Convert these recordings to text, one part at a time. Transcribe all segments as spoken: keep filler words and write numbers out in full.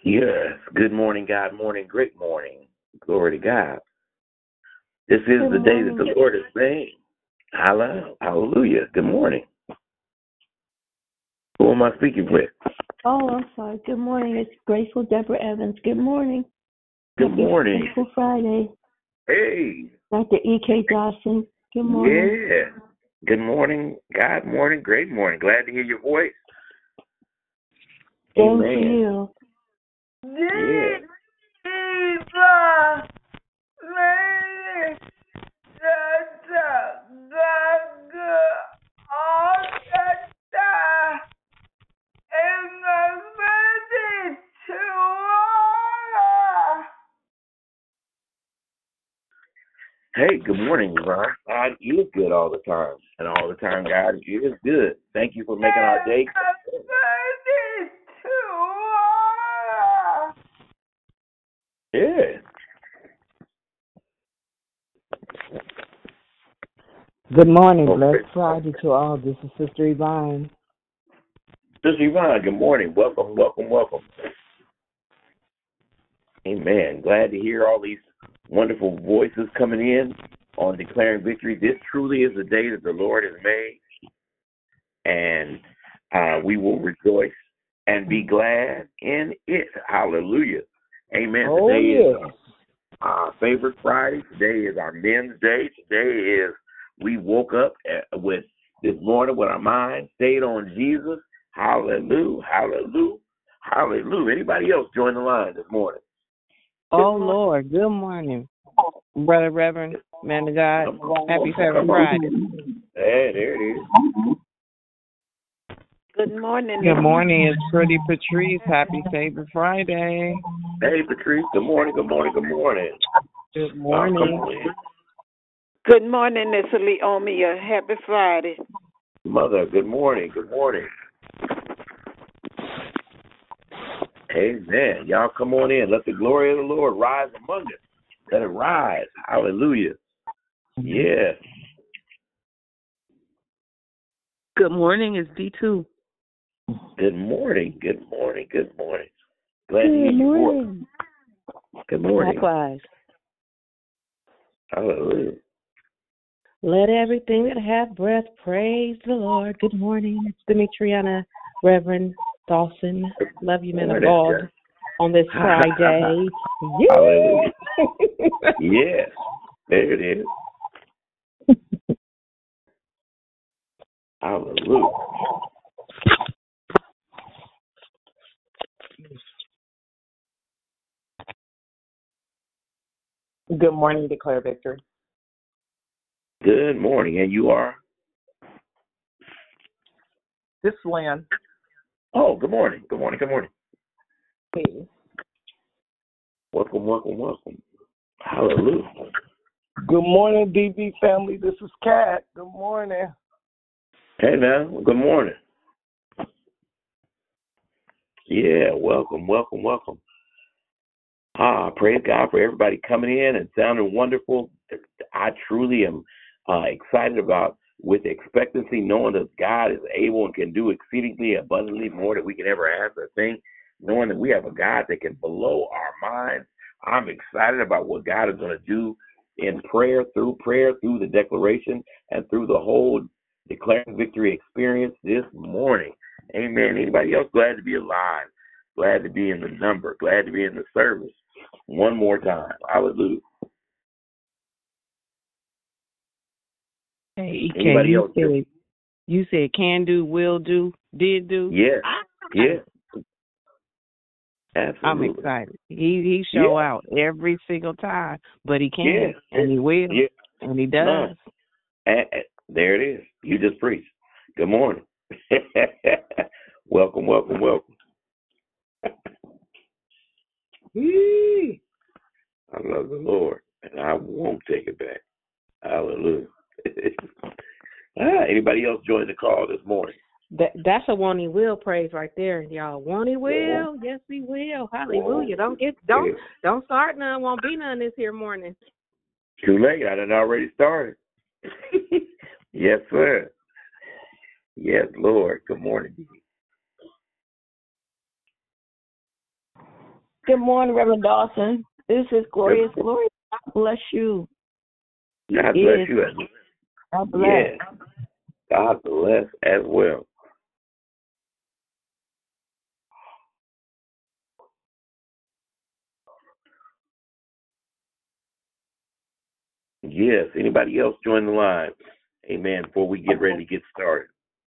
Yes. Good morning, God. Morning. Great morning. Glory to God. This is Good the day that morning. the Lord has made. Hello. Hallelujah. Good morning. Who am I speaking with? Oh, I'm sorry. Good morning. It's Grateful Deborah Evans. Good morning. Good Happy morning. Thankful Friday. Hey. Doctor E K. Johnson. Good morning. Yeah. Good morning. God morning. Great morning. Glad to hear your voice. Same to Amen. you. Yeah. Hey, good morning, Ron. God is good all the time. And all the time, God is good. Thank you for making our day. Yeah. Good morning. Okay. Blessed Friday to all. This is Sister Yvonne. Sister Yvonne, good morning. Welcome, welcome, welcome. Amen. Glad to hear all these wonderful voices coming in on declaring victory. This truly is the day that the Lord has made, and uh, we will rejoice and be glad in it. Hallelujah. Amen. Oh, Today is yes. our favorite Friday. Today is our men's day. Today is we woke up at, with this morning with our mind stayed on Jesus. Hallelujah. Hallelujah. Hallelujah. Anybody else join the line this morning? Oh, Lord. Good morning, Brother Reverend, man of God. Come on, Happy come Favorite on. Friday. Hey, there it is. Good morning. Good morning. It's Pretty Patrice. Happy Favorite Friday. Hey, Patrice. Good morning. Good morning. Good morning. Good Uh, come morning. on in. Good morning, Miss Leomia. Happy Friday. Mother, good morning. Good morning. Amen. Y'all come on in. Let the glory of the Lord rise among us. Let it rise. Hallelujah. Yeah. Good morning. It's D two. Good morning. Good morning. Good morning. Glad Good to hear your voice. morning. Good morning. Likewise. Hallelujah. Let everything that have breath praise the Lord. Good morning. It's Demetriana, Reverend Dawson. Love you, men of Morning, God, on this Friday. Hallelujah. Yes. There it is. Hallelujah. Good morning. Declare victory. Good morning. And you are? This is Lynn. Oh, good morning. Good morning. Good morning. Hey. Welcome, welcome, welcome. Hallelujah. Good morning, D B family. This is Kat. Good morning. Hey, now. Good morning. Yeah, welcome, welcome, welcome. Ah, praise God for everybody coming in and sounding wonderful. I truly am uh, excited about with expectancy, knowing that God is able and can do exceedingly abundantly more than we can ever ask or think, knowing that we have a God that can blow our minds. I'm excited about what God is going to do in prayer, through prayer, through the declaration, and through the whole declaring victory experience this morning. Amen. Anybody else glad to be alive? Glad to be in the number. Glad to be in the service. One more time. Hallelujah. Hey, E K, Anybody you else? said, you said can do, will do, did do. Yes. Yes. I'm Absolutely. excited. He he show Yeah. out every single time, but he can, Yes. and he will, Yeah. and he No. does. And, and there it is. You just preached. Good morning. Welcome, welcome, welcome. Yee. I love the Lord, and I won't take it back. Hallelujah. ah, anybody else join the call this morning? That that's a won't he will praise right there, y'all. Won't he will? Yes, he will. Hallelujah. Don't get don't don't start none. Won't be none this here morning. Too late. I done already started. Yes, sir. Yes, Lord. Good morning. Good morning, Reverend Dawson. This is Glorious Glory. God bless you. God It bless is. you as well. God bless. Yeah. God bless as well. Yes. Anybody else join the line? Amen. Before we get ready to get started.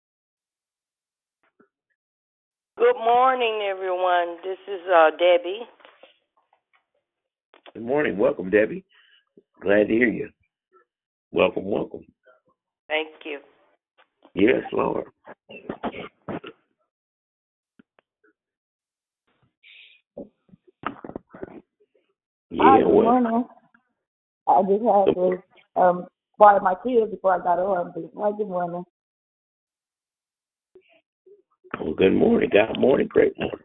Good morning, everyone. This is uh, Debbie. Good morning. Welcome, Debbie. Glad to hear you. Welcome, welcome. Thank you. Yes, Lord. Yeah, Hi, good well, morning. I just had to um borrow my kids before I got on. But hi, good morning. well, good morning. God morning. Great morning.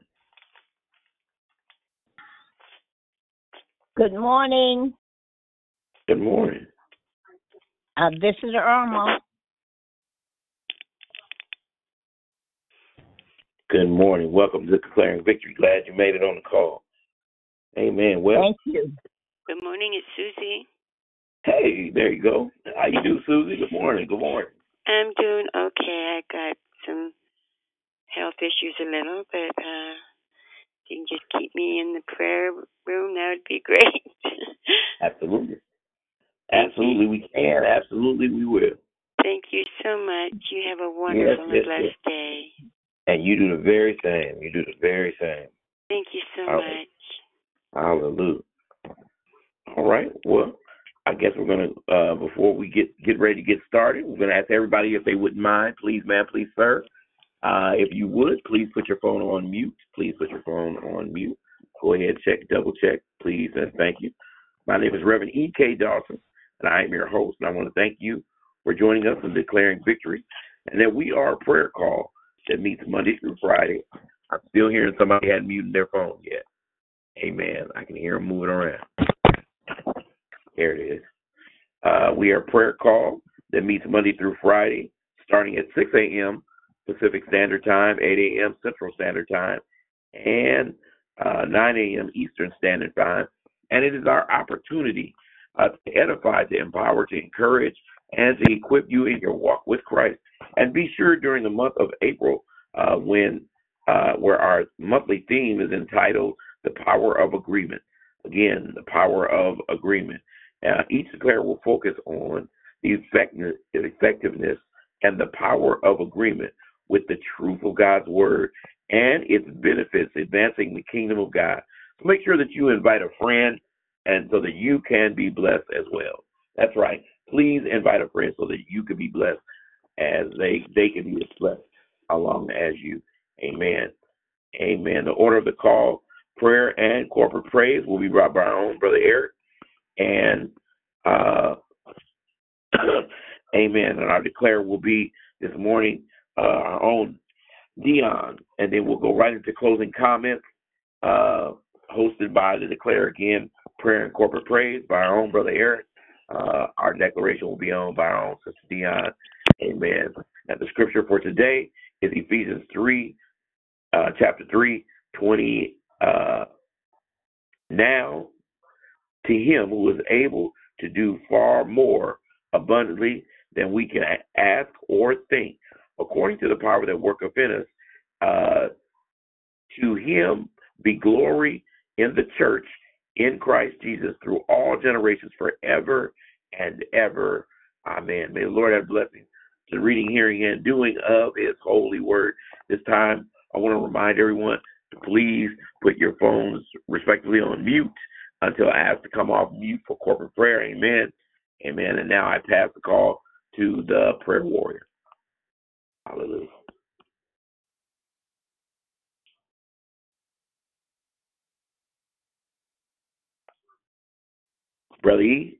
Good morning. Good morning. Uh, this is Irma. Good morning. Welcome to Declaring Victory. Glad you made it on the call. Amen. Well, Thank you. Good morning, it's Susie. hey, there you go. How you do, Susie? Good morning. Good morning. I'm doing okay. I got some health issues a little, but uh, if you can just keep me in the prayer room, that would be great. Absolutely. Thank Absolutely, you. we can. Absolutely, we will. Thank you so much. You have a Yes, wonderful yes, and blessed yes. day. And you do the very same. You do the very same. Thank you so Hallelujah. much. Hallelujah. All right. Well, I guess we're going to, uh, before we get, get ready to get started, we're going to ask everybody if they wouldn't mind. Please, ma'am, please, sir. Uh, if you would, please put your phone on mute. Please put your phone on mute. Go ahead, check, double check, please, and thank you. My name is Reverend E K. Dawson, and I am your host, and I want to thank you for joining us in Declaring Victory, and that we are a prayer call that meets Monday through Friday. I'm still hearing somebody hadn't muted their phone yet. Amen. I can hear them moving around. There it is. Uh, we are a prayer call that meets Monday through Friday, starting at six a.m. Pacific Standard Time, eight a.m. Central Standard Time, and uh, nine a.m. Eastern Standard Time. And it is our opportunity uh, to edify, to empower, to encourage, and to equip you in your walk with Christ. And be sure during the month of April, uh, when uh, where our monthly theme is entitled "The Power of Agreement." Again, the power of agreement. Uh, each declare will focus on the effectiveness, effectiveness and the power of agreement with the truth of God's word and its benefits, advancing the kingdom of God. So make sure that you invite a friend, and so that you can be blessed as well. That's right. Please invite a friend so that you can be blessed as they they can be blessed along as you. Amen. Amen. The order of the call, prayer and corporate praise will be brought by our own brother Eric. And uh, amen. And our declare will be this morning uh, our own Dion. And then we'll go right into closing comments, uh, hosted by the declare again, prayer and corporate praise by our own brother Eric. Uh, our declaration will be on by our own sister Dion. Amen. And the scripture for today is Ephesians three, uh, chapter three, twenty. Uh, now, to him who is able to do far more abundantly than we can ask or think, according to the power that worketh in us, uh, to him be glory in the church in Christ Jesus through all generations forever and ever. Amen. May the Lord have blessings to the reading, hearing, and doing of his holy word. This time, I want to remind everyone to please put your phones respectively on mute until I have to come off mute for corporate prayer. Amen. Amen. And now I pass the call to the prayer warrior. Hallelujah. Brother E.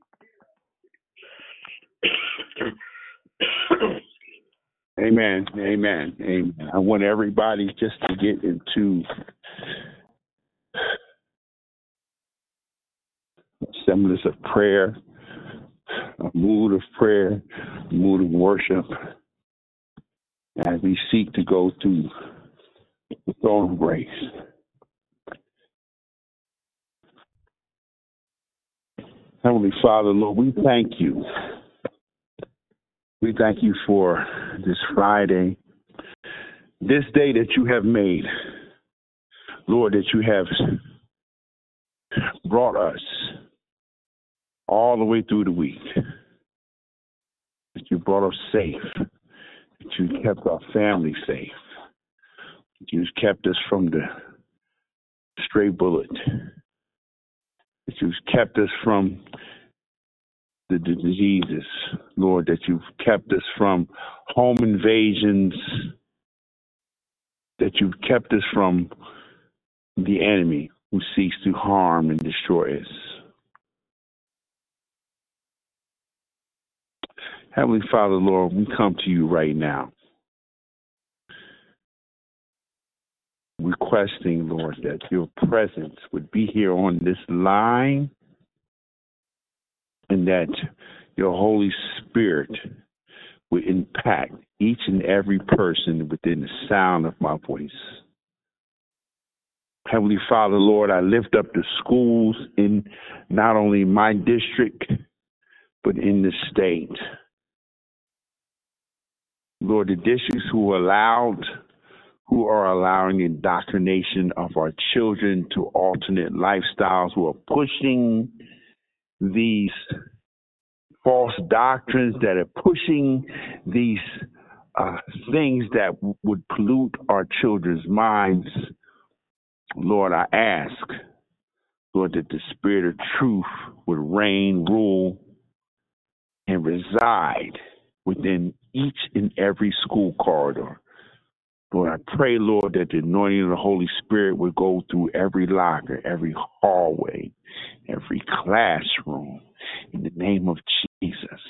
Amen. Amen. Amen. I want everybody just to get into a semblance of prayer, a mood of prayer, a mood of worship, as we seek to go through the throne of grace. Heavenly Father, Lord, we thank you. We thank you for this Friday, this day that you have made. Lord, that you have brought us all the way through the week. That you brought us safe. That you kept our family safe. That you kept us from the stray bullet. That you've kept us from the, the diseases, Lord, that you've kept us from home invasions, that you've kept us from the enemy who seeks to harm and destroy us. Heavenly Father, Lord, we come to you right now, requesting, Lord, that your presence would be here on this line, and that your Holy Spirit would impact each and every person within the sound of my voice. Heavenly Father, Lord, I lift up the schools in not only my district, but in the state. Lord, the districts who allowed, who are allowing the indoctrination of our children to alternate lifestyles, who are pushing these false doctrines, that are pushing these uh, things that w- would pollute our children's minds. Lord, I ask, Lord, that the spirit of truth would reign, rule, and reside within each and every school corridor. Lord, I pray, Lord, that the anointing of the Holy Spirit would go through every locker, every hallway, every classroom, in the name of Jesus.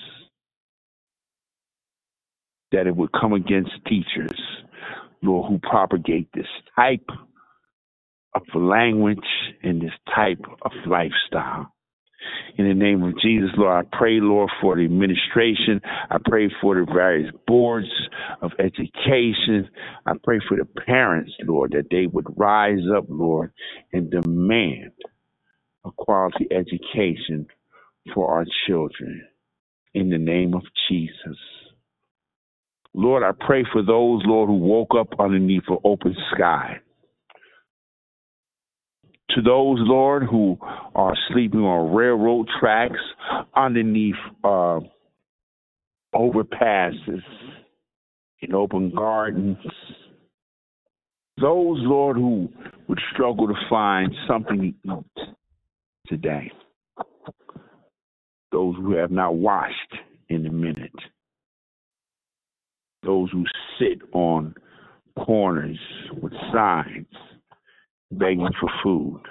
That it would come against teachers, Lord, who propagate this type of language and this type of lifestyle. In the name of Jesus, Lord, I pray, Lord, for the administration. I pray for the various boards of education. I pray for the parents, Lord, that they would rise up, Lord, and demand a quality education for our children. In the name of Jesus. Lord, I pray for those, Lord, who woke up underneath an open sky. To those, Lord, who are sleeping on railroad tracks, underneath uh, overpasses, in open gardens. Those, Lord, who would struggle to find something to eat today. Those who have not washed in a minute. Those who sit on corners with signs begging for food.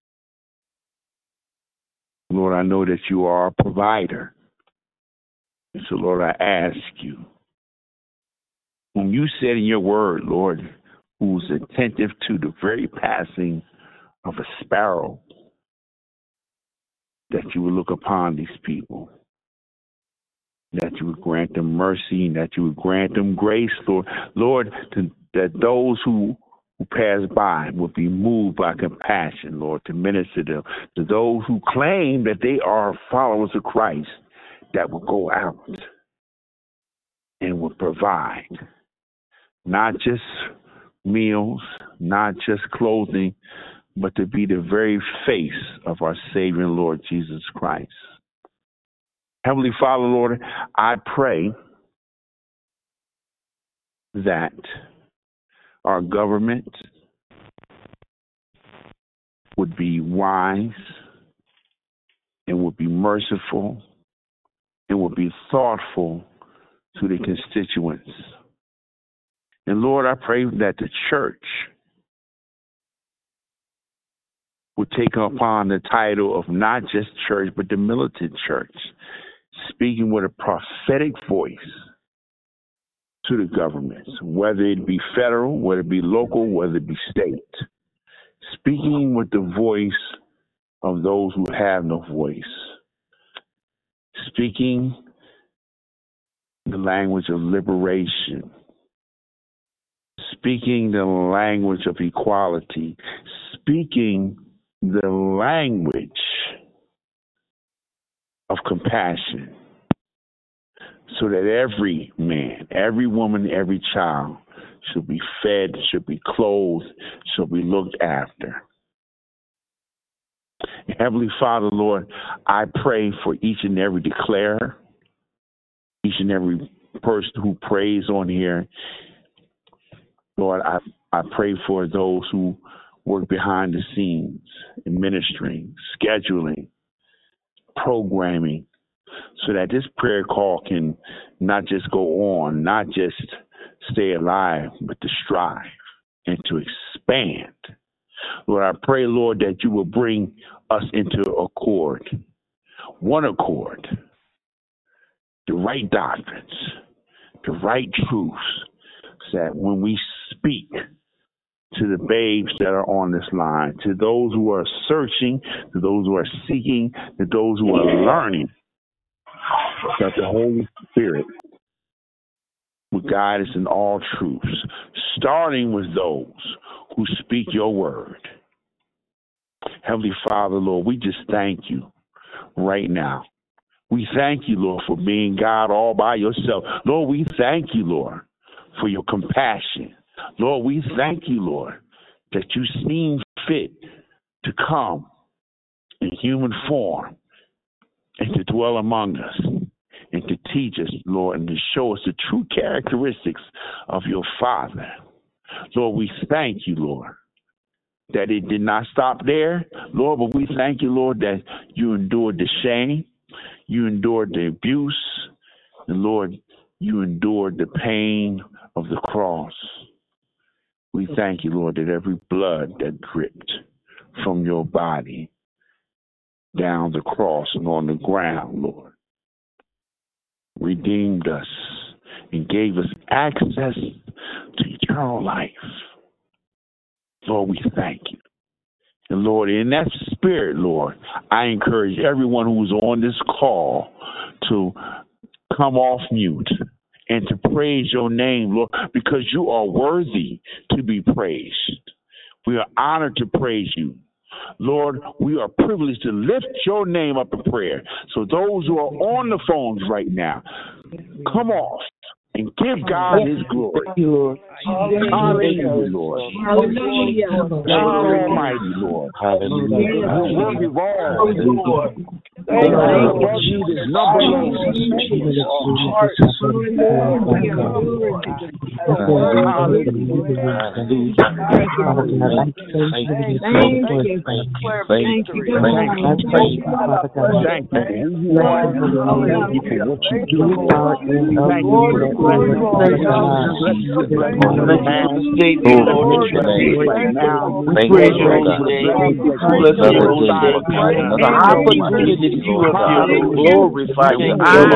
Lord, I know that you are a provider. And so, Lord, I ask you, when you said in your word, Lord, who's attentive to the very passing of a sparrow, that you would look upon these people, that you would grant them mercy, and that you would grant them grace, Lord. Lord, to, that those who who pass by will be moved by compassion, Lord, to minister to them. To those who claim that they are followers of Christ, that will go out and will provide not just meals, not just clothing, but to be the very face of our Savior and Lord Jesus Christ. Heavenly Father, Lord, I pray that our government would be wise and would be merciful and would be thoughtful to the constituents. And Lord, I pray that the church would take upon the title of not just church, but the militant church, speaking with a prophetic voice to the governments, whether it be federal, whether it be local, whether it be state, speaking with the voice of those who have no voice, speaking the language of liberation, speaking the language of equality, speaking the language of compassion, so that every man, every woman, every child should be fed, should be clothed, should be looked after. Heavenly Father, Lord, I pray for each and every declarer, each and every person who prays on here. Lord, I, I pray for those who work behind the scenes, administering, scheduling, programming, so that this prayer call can not just go on, not just stay alive, but to strive and to expand. Lord, I pray, Lord, that you will bring us into accord, one accord, the right doctrines, the right truths, so that when we speak to the babes that are on this line, to those who are searching, to those who are seeking, to those who are learning, that the Holy Spirit will guide us in all truths, starting with those who speak your word. Heavenly Father, Lord, we just thank you right now. We thank you, Lord, for being God all by yourself. Lord, we thank you, Lord, for your compassion. Lord, we thank you, Lord, that you seem fit to come in human form and to dwell among us and to teach us, Lord, and to show us the true characteristics of your Father. Lord, we thank you, Lord, that it did not stop there, Lord, but we thank you, Lord, that you endured the shame, you endured the abuse, and Lord, you endured the pain of the cross. We thank you, Lord, that every blood that dripped from your body down the cross and on the ground, Lord, redeemed us and gave us access to eternal life. Lord, we thank you. And Lord, in that spirit, Lord, I encourage everyone who's on this call to come off mute and to praise your name, Lord, because you are worthy to be praised. We are honored to praise you. Lord, we are privileged to lift your name up in prayer. So those who are on the phones right now, come off and give God his glory. Hallelujah, Lord. Hallelujah. God Almighty, Lord. Hallelujah. You're worthy of all. Lord. Thank you. There's number one. Opportunity to you have glorify you.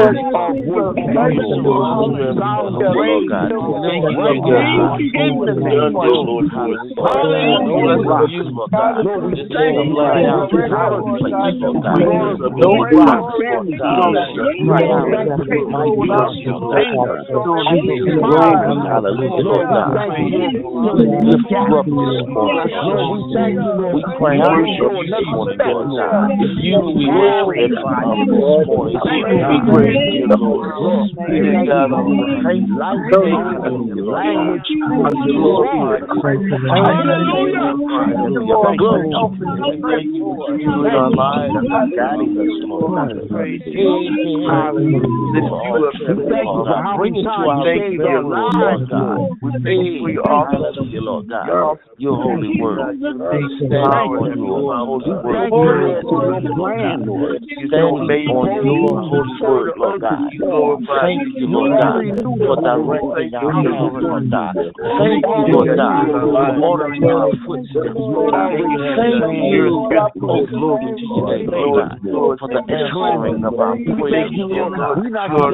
We cry out you we worship Lord, you be great, dear Lord. Spirit God, language of the Lord. Thank you for our lives and guiding us, Lord. Lift you up, bring it to our faith, Lord God. We thank you for your office, Lord God. Your holy word. Stand on your holy word. Lord. You stand on your holy word, Lord God. Thank you, Lord God, for directing our path, Lord God. Thank you, Lord God, for ordering our footsteps, Lord God. Thank you, oh glory to your name, Lord God, for the answering of our prayers, Lord God. Lord,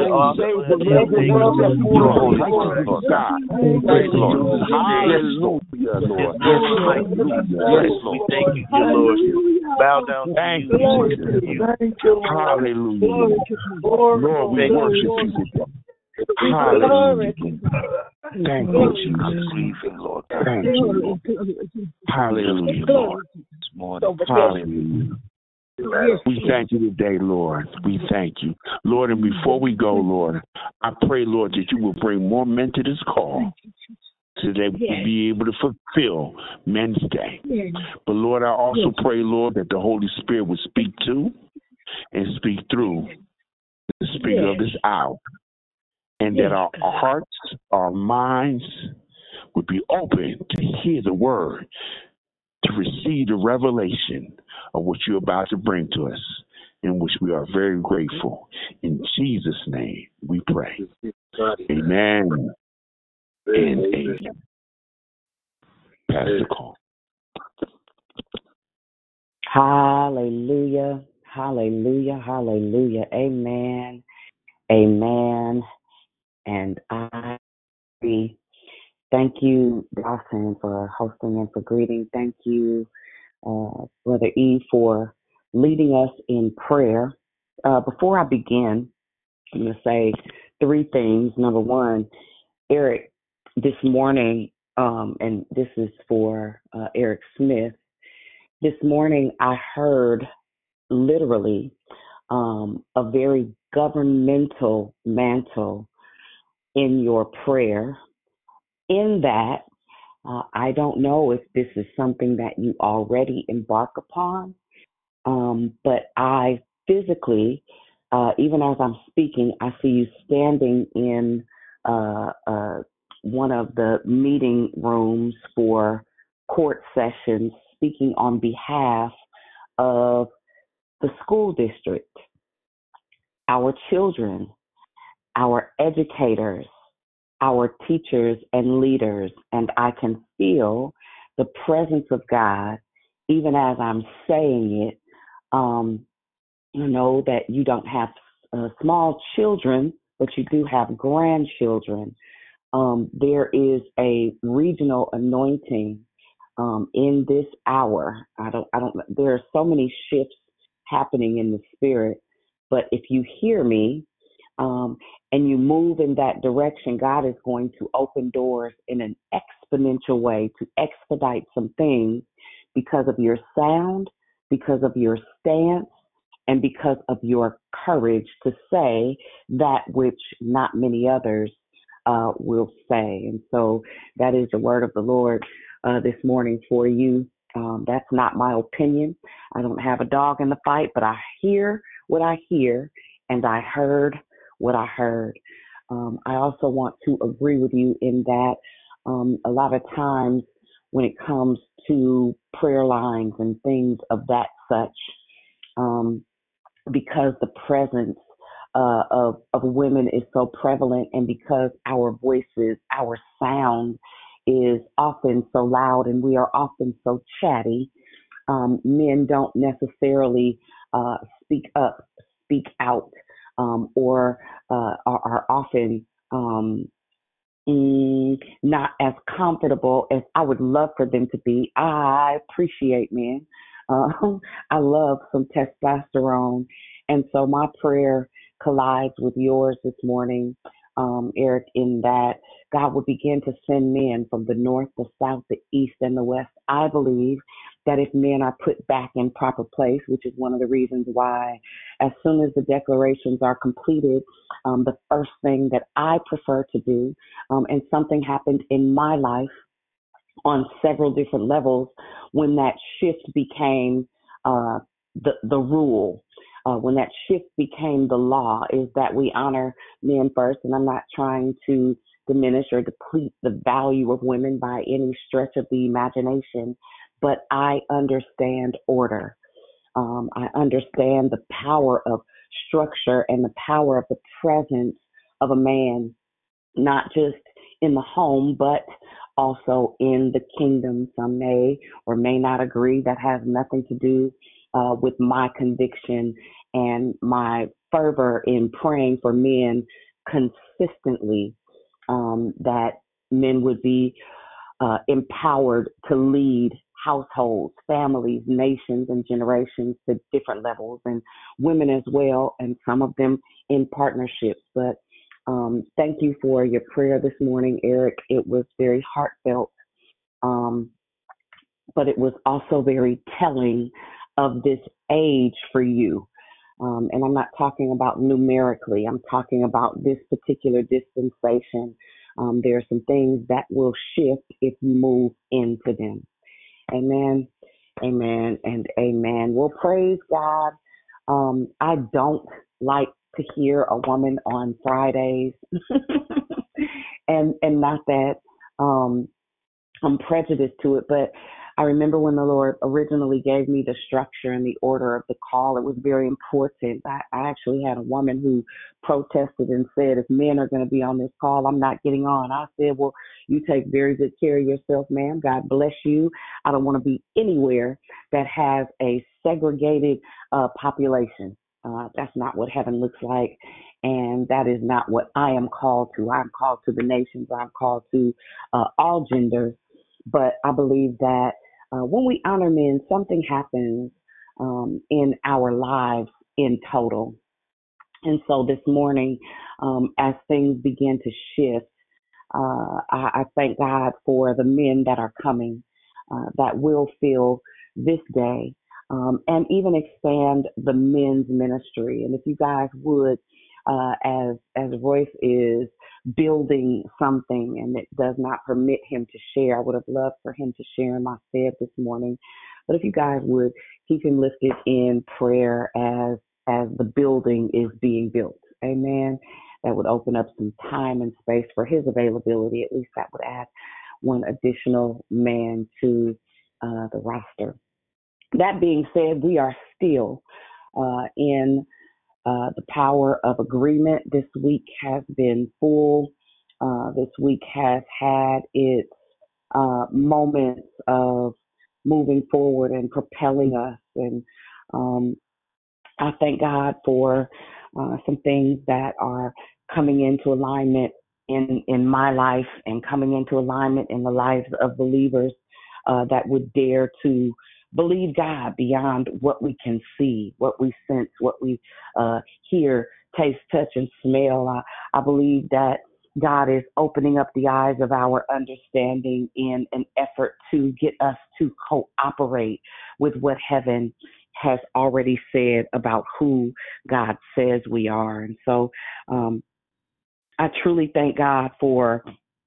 your holy word, Lord God. Yes, Lord. Hallelujah, Lord. Yes, Lord. Yes, Lord. Thank you, dear Lord. Bow down. Thank you. Thank you, hallelujah. Lord, we worship you. Hallelujah. Thank you, Jesus. Lord. Thank you, Lord. Hallelujah, Lord. Hallelujah. We thank you today, Lord. We thank you. Lord, and before we go, Lord, I pray, Lord, that you will bring more men to this call so that we will be able to fulfill Men's Day. But, Lord, I also pray, Lord, that the Holy Spirit will speak to and speak through the speaker of this hour, and that our, our hearts, our minds would be open to hear the word, to receive the revelation of what you're about to bring to us, in which we are very grateful. In Jesus' name we pray. Amen and amen. Pastor Cole. Hallelujah, hallelujah, hallelujah. Amen, amen, and I agree. Thank you, Dawson, for hosting and for greeting. Thank you, uh, Brother E, for leading us in prayer. Uh, before I begin, I'm going to say three things. Number one, Eric, this morning, um, and this is for uh, Eric Smith, this morning I heard literally um, a very governmental mantle in your prayer, in that uh, I don't know if this is something that you already embark upon, um, but I physically, uh, even as I'm speaking, I see you standing in uh, uh, one of the meeting rooms for court sessions, speaking on behalf of the school district, our children, our educators, our teachers and leaders, and I can feel the presence of God even as I'm saying it. Um, you know that you don't have uh, small children, but you do have grandchildren. Um, there is a regional anointing um, in this hour. I don't, I don't, there are so many shifts happening in the spirit, but if you hear me um, and you move in that direction, God is going to open doors in an exponential way to expedite some things because of your sound, because of your stance, and because of your courage to say that which not many others uh, will say. And so that is the word of the Lord uh, this morning for you. Um, that's not my opinion. I don't have a dog in the fight, but I hear what I hear, and I heard what I heard. Um, I also want to agree with you in that um, a lot of times when it comes to prayer lines and things of that such, um, because the presence uh, of, of women is so prevalent, and because our voices, our sound is often so loud and we are often so chatty, um, men don't necessarily uh, speak up, speak out, um, or uh, are, are often um, mm, not as comfortable as I would love for them to be. I appreciate men. Uh, I love some testosterone. And so my prayer collides with yours this morning, um, Eric, in that God will begin to send men from the north, the south, the east, and the west. I believe that if men are put back in proper place, which is one of the reasons why as soon as the declarations are completed, um, the first thing that I prefer to do, um, and something happened in my life on several different levels when that shift became uh, the, the rule, uh, when that shift became the law, is that we honor men first. And I'm not trying to diminish or deplete the value of women by any stretch of the imagination, but I understand order. Um, I understand the power of structure and the power of the presence of a man, not just in the home, but also in the kingdom. Some may or may not agree. That has nothing to do uh, with my conviction and my fervor in praying for men consistently, um, that men would be uh, empowered to lead households, families, nations, and generations to different levels, and women as well, and some of them in partnerships. But um, thank you for your prayer this morning, Eric. It was very heartfelt, um, but it was also very telling of this age for you. Um, and I'm not talking about numerically. I'm talking about this particular dispensation. Um, there are some things that will shift if you move into them. Amen, amen, and amen. Well, praise God. Um, I don't like to hear a woman on Fridays, and and not that um, I'm prejudiced to it, but I remember when the Lord originally gave me the structure and the order of the call, it was very important. I, I actually had a woman who protested and said, if men are going to be on this call, I'm not getting on. I said, well, you take very good care of yourself, ma'am. God bless you. I don't want to be anywhere that has a segregated uh, population. Uh, that's not what heaven looks like. And that is not what I am called to. I'm called to the nations. I'm called to uh, all genders. But I believe that uh, when we honor men, something happens um, in our lives in total. And so this morning, um, as things begin to shift, uh, I, I thank God for the men that are coming uh, that will fill this day um, and even expand the men's ministry. And if you guys would, uh, as as Royce is building something and it does not permit him to share, I would have loved for him to share in my stead this morning. But if you guys would keep him lifted in prayer as as the building is being built. Amen. That would open up some time and space for his availability. At least that would add one additional man to uh, the roster. That being said, we are still uh, in uh, the power of agreement. This week has been full. Uh, this week has had its uh, moments of moving forward and propelling us. And um, I thank God for uh, some things that are coming into alignment in, in my life and coming into alignment in the lives of believers uh, that would dare to believe God beyond what we can see, what we sense, what we uh, hear, taste, touch, and smell. I, I believe that God is opening up the eyes of our understanding in an effort to get us to cooperate with what heaven has already said about who God says we are. And so um, I truly thank God for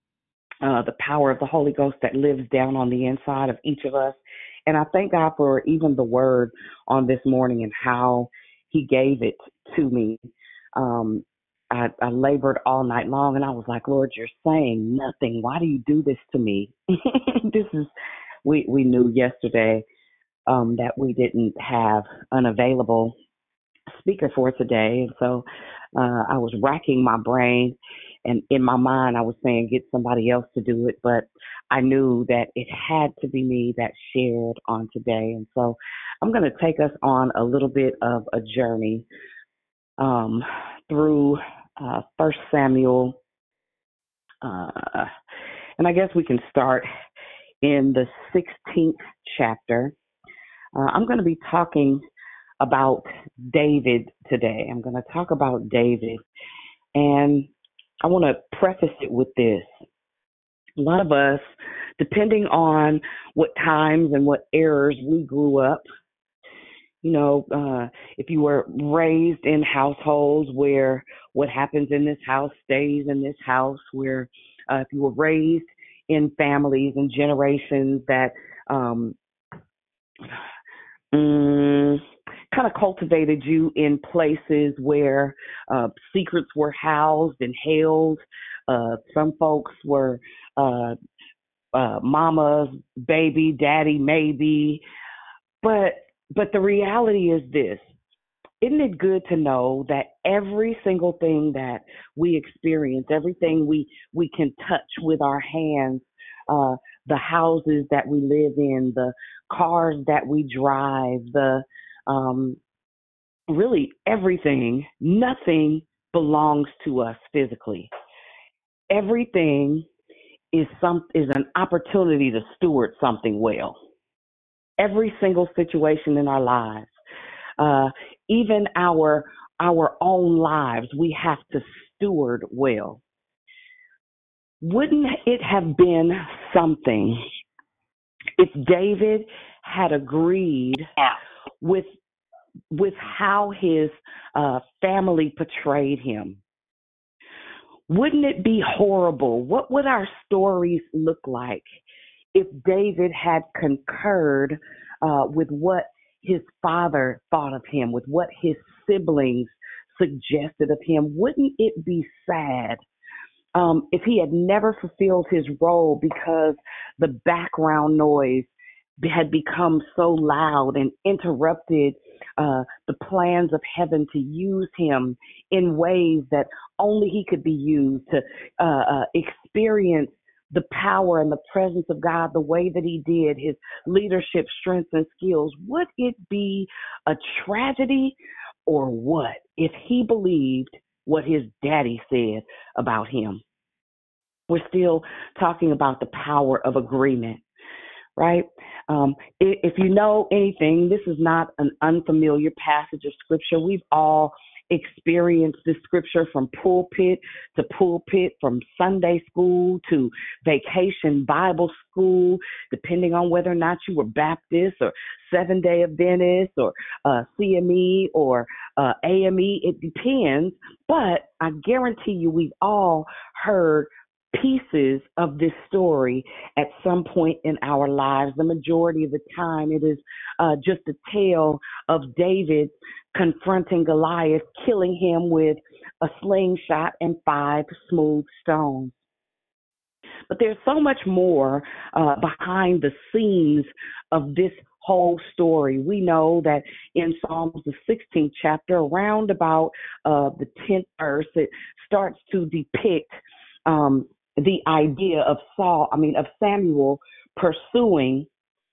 uh, the power of the Holy Ghost that lives down on the inside of each of us. And I thank God for even the word on this morning and how he gave it to me. Um, I, I labored all night long and I was like, Lord, you're saying nothing. Why do you do this to me? This is, we, we knew yesterday um, that we didn't have an available speaker for today. And so uh, I was racking my brain, and in my mind I was saying get somebody else to do it, but I knew that it had to be me that shared on today. And so I'm going to take us on a little bit of a journey um, through uh, First Samuel, uh, and I guess we can start in the sixteenth chapter. Uh, I'm going to be talking about David today. I'm going to talk about David, and I want to preface it with this. A lot of us, depending on what times and what eras we grew up, you know, uh, if you were raised in households where what happens in this house stays in this house, where uh, if you were raised in families and generations that um, mm, kind of cultivated you in places where uh, secrets were housed and held. Uh, some folks were uh, uh, mama's baby, daddy maybe. But but the reality is this. Isn't it good to know that every single thing that we experience, everything we, we can touch with our hands, uh, the houses that we live in, the cars that we drive, the um, really everything, nothing belongs to us physically. Everything is some is an opportunity to steward something well. Every single situation in our lives, uh, even our our own lives, we have to steward well. Wouldn't it have been something if David had agreed with with how his uh, family portrayed him. Wouldn't it be horrible? What would our stories look like if David had concurred uh, with what his father thought of him, with what his siblings suggested of him? Wouldn't it be sad um, if he had never fulfilled his role because the background noise had become so loud and interrupted uh, the plans of heaven to use him in ways that only he could be used to uh, uh, experience the power and the presence of God the way that he did, his leadership, strength, and skills? Would it be a tragedy or what if he believed what his daddy said about him? We're still talking about the power of agreement, right? Um, if you know anything, this is not an unfamiliar passage of scripture. We've all experienced this scripture from pulpit to pulpit, from Sunday school to vacation Bible school, depending on whether or not you were Baptist or Seventh-day Adventist or uh, C M E or uh, A M E. It depends, but I guarantee you we've all heard pieces of this story at some point in our lives. The majority of the time, it is uh, just a tale of David confronting Goliath, killing him with a slingshot and five smooth stones. But there's so much more uh, behind the scenes of this whole story. We know that in Psalms, the sixteenth chapter, around about uh, the tenth verse, it starts to depict um, the idea of Saul, I mean, of Samuel pursuing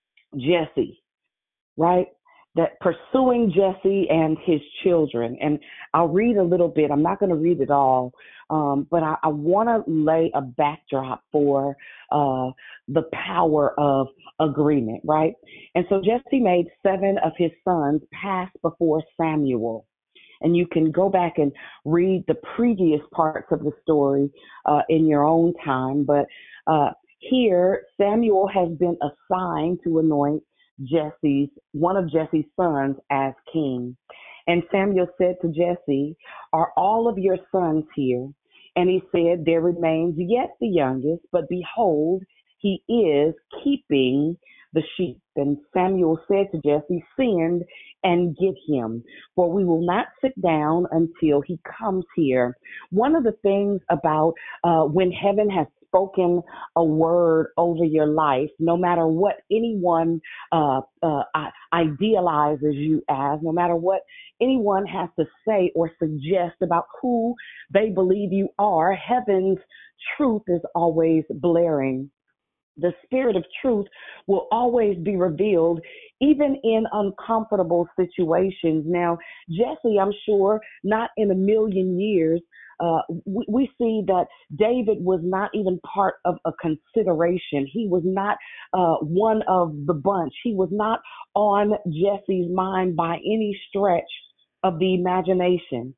Jesse, right? That pursuing Jesse and his children. And I'll read a little bit. I'm not going to read it all, um, but I, I want to lay a backdrop for uh, the power of agreement, right? And so Jesse made seven of his sons pass before Samuel. And you can go back and read the previous parts of the story uh, in your own time. But uh, here, Samuel has been assigned to anoint Jesse's, one of Jesse's sons as king. And Samuel said to Jesse, "Are all of your sons here?" And he said, "There remains yet the youngest, but behold, he is keeping the sheep." And Samuel said to Jesse, "Send and get him, for we will not sit down until he comes here." One of the things about uh, when heaven has spoken a word over your life, no matter what anyone uh, uh, idealizes you as, no matter what anyone has to say or suggest about who they believe you are, heaven's truth is always blaring. The spirit of truth will always be revealed, even in uncomfortable situations. Now, Jesse, I'm sure, not in a million years, uh, we, we see that David was not even part of a consideration. He was not uh, one of the bunch. He was not on Jesse's mind by any stretch of the imagination.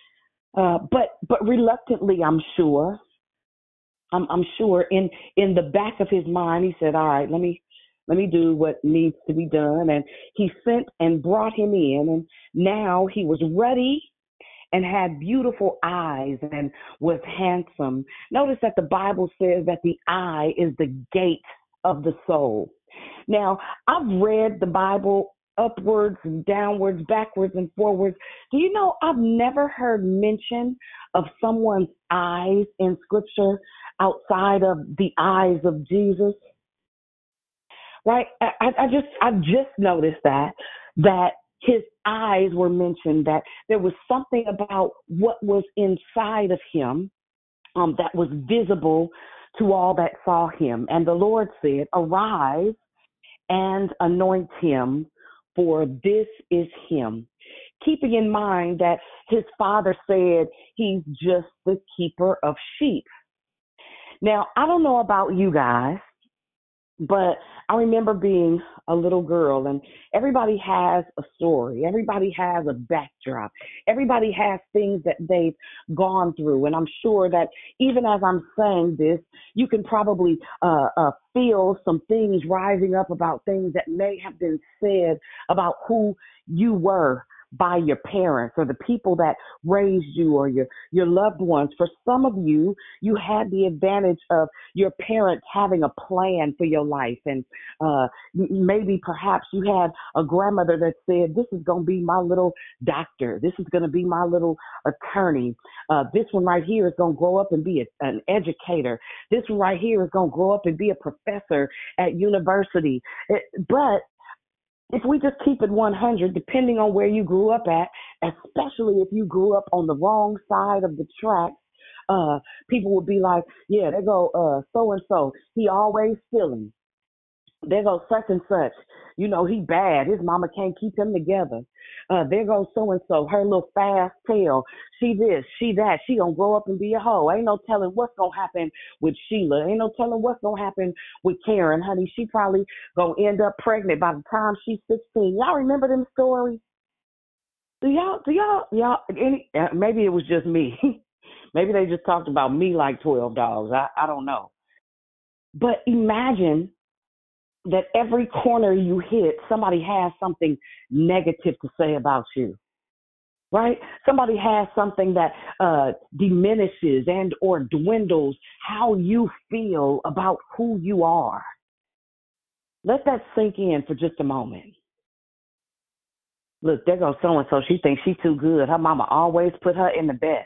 Uh, but but reluctantly, I'm sure, I'm, I'm sure in, in the back of his mind, he said, all right, let me, let me do what needs to be done. And he sent and brought him in. And now he was ready and had beautiful eyes and was handsome. Notice that the Bible says that the eye is the gate of the soul. Now, I've read the Bible upwards and downwards, backwards and forwards. Do you know I've never heard mention of someone's eyes in Scripture outside of the eyes of Jesus? Right? I, I just I just noticed that that his eyes were mentioned, that there was something about what was inside of him um, that was visible to all that saw him. And the Lord said, "Arise and anoint him, for this is him." Keeping in mind that his father said he's just the keeper of sheep. Now, I don't know about you guys, but I remember being a little girl, and everybody has a story. Everybody has a backdrop. Everybody has things that they've gone through. And I'm sure that even as I'm saying this, you can probably uh, uh, feel some things rising up about things that may have been said about who you were by your parents or the people that raised you or your, your loved ones. For some of you, you had the advantage of your parents having a plan for your life. And uh, maybe perhaps you had a grandmother that said, this is going to be my little doctor. This is going to be my little attorney. Uh, this one right here is going to grow up and be a, an educator. This one right here is going to grow up and be a professor at university. It, but if we just keep it one hundred, depending on where you grew up at, especially if you grew up on the wrong side of the tracks, uh, people would be like, yeah, there go uh, so-and-so. He always stealing. There goes such and such. You know, he bad. His mama can't keep him together. Uh, there goes so-and-so, her little fast tail. She this, she that. She gonna grow up and be a hoe. Ain't no telling what's gonna happen with Sheila. Ain't no telling what's gonna happen with Karen. Honey, she probably gonna end up pregnant by the time she's sixteen. Y'all remember them stories? Do y'all, do y'all, y'all, any, uh, maybe it was just me. Maybe they just talked about me like twelve dogs. I, I don't know. But imagine that every corner you hit, somebody has something negative to say about you, right? Somebody has something that uh, diminishes and or dwindles how you feel about who you are. Let that sink in for just a moment. Look, there goes so-and-so. She thinks she's too good. Her mama always put her in the best.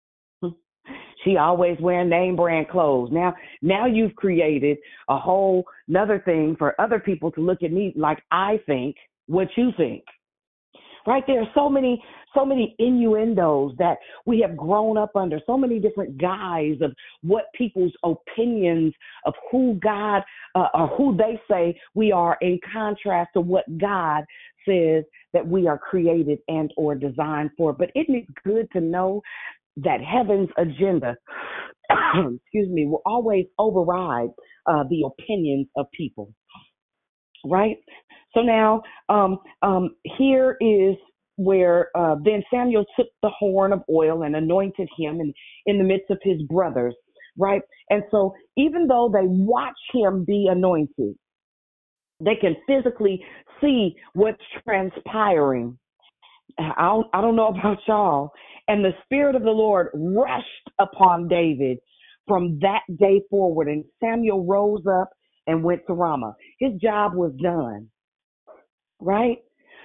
She always wearing name brand clothes. Now, now you've created a whole another thing for other people to look at me like I think what you think. Right? There are so many, so many innuendos that we have grown up under, so many different guise of what people's opinions of who God uh, or who they say we are in contrast to what God says that we are created and or designed for. But isn't it good to know that heaven's agenda, excuse me, will always override uh, the opinions of people, right? So now um, um, here is where uh, then Samuel took the horn of oil and anointed him in, in the midst of his brothers, right? And so even though they watch him be anointed, they can physically see what's transpiring. I don't, I don't know about y'all. And the Spirit of the Lord rushed upon David from that day forward. And Samuel rose up and went to Ramah. His job was done, right?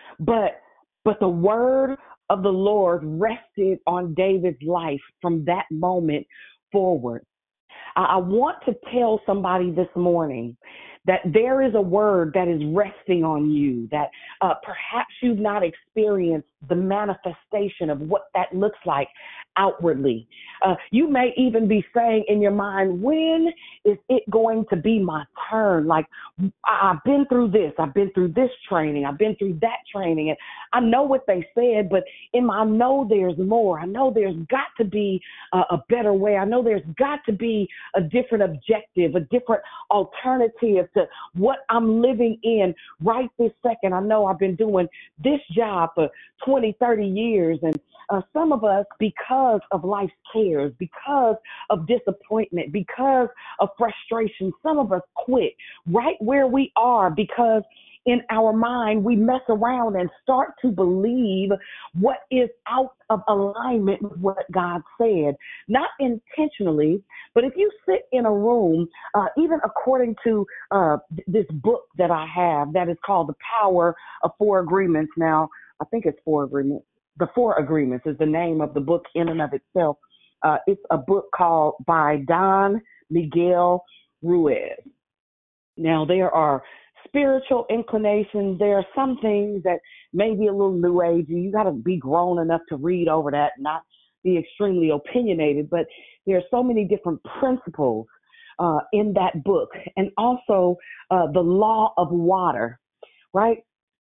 But but the word of the Lord rested on David's life from that moment forward. I, I want to tell somebody this morning that there is a word that is resting on you, that uh, perhaps you've not experienced the manifestation of what that looks like outwardly. Uh, you may even be saying in your mind, when is it going to be my turn? Like, I've been through this, I've been through this training, I've been through that training, and I know what they said, but in my, I know there's more. I know there's got to be a, a better way. I know there's got to be a different objective, a different alternative to what I'm living in right this second. I know I've been doing this job for twenty, thirty years, and uh, some of us, because of life's cares, because of disappointment, because of frustration, some of us quit right where we are because in our mind, we mess around and start to believe what is out of alignment with what God said. Not intentionally, but if you sit in a room, uh, even according to uh, this book that I have that is called The Power of Four Agreements. Now, I think it's Four Agreements. The Four Agreements is the name of the book in and of itself. Uh, it's a book called by Don Miguel Ruiz. Now, there are spiritual inclinations. There are some things that may be a little new agey. You got to be grown enough to read over that, not be extremely opinionated. But there are so many different principles uh, in that book. And also uh, the law of water, right?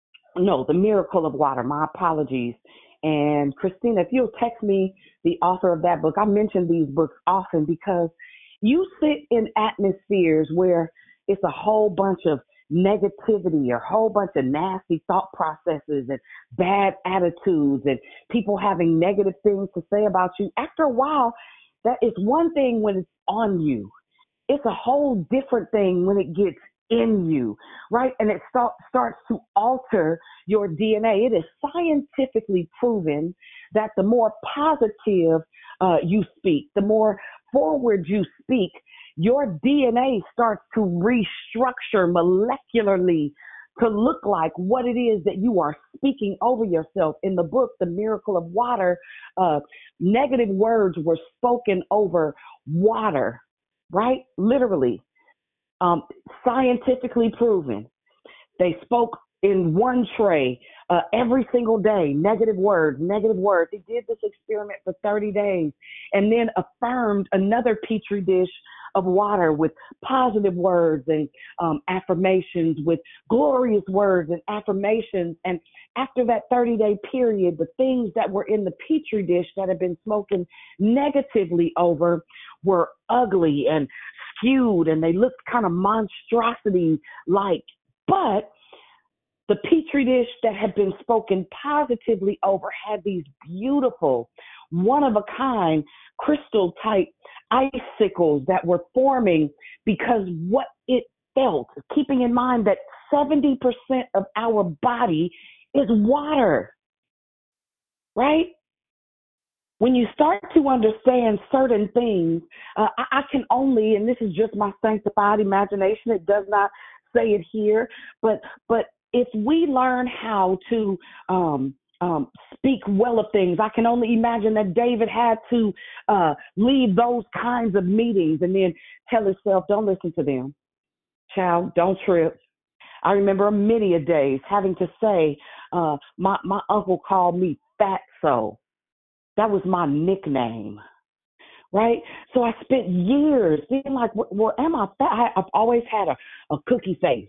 No, the miracle of water. My apologies. And Christina, if you'll text me the author of that book, I mention these books often because you sit in atmospheres where it's a whole bunch of negativity or a whole bunch of nasty thought processes and bad attitudes and people having negative things to say about you. After a while, that is one thing when it's on you. It's a whole different thing when it gets in you, right? And it start, starts to alter your D N A. It is scientifically proven that the more positive uh, you speak, the more forward you speak, your D N A starts to restructure molecularly to look like what it is that you are speaking over yourself. In the book, The Miracle of Water, uh, negative words were spoken over water, right? Literally, um, scientifically proven. They spoke in one tray uh, every single day, negative words, negative words. They did this experiment for thirty days and then affirmed another petri dish of water with positive words and um, affirmations, with glorious words and affirmations. And after that thirty-day period, the things that were in the petri dish that had been spoken negatively over were ugly and skewed, and they looked kind of monstrosity-like. But the petri dish that had been spoken positively over had these beautiful, one-of-a-kind, crystal-type icicles that were forming because what it felt, keeping in mind that seventy percent of our body is water, right? When you start to understand certain things, uh, I, I can only, and this is just my sanctified imagination, it does not say it here, but but if we learn how to um, um, speak well of things, I can only imagine that David had to uh, lead those kinds of meetings and then tell himself, don't listen to them. Child, don't trip. I remember many a days having to say, uh, my, my uncle called me Fatso. That was my nickname, right? So I spent years being like, well, am I fat? I've always had a, a cookie face.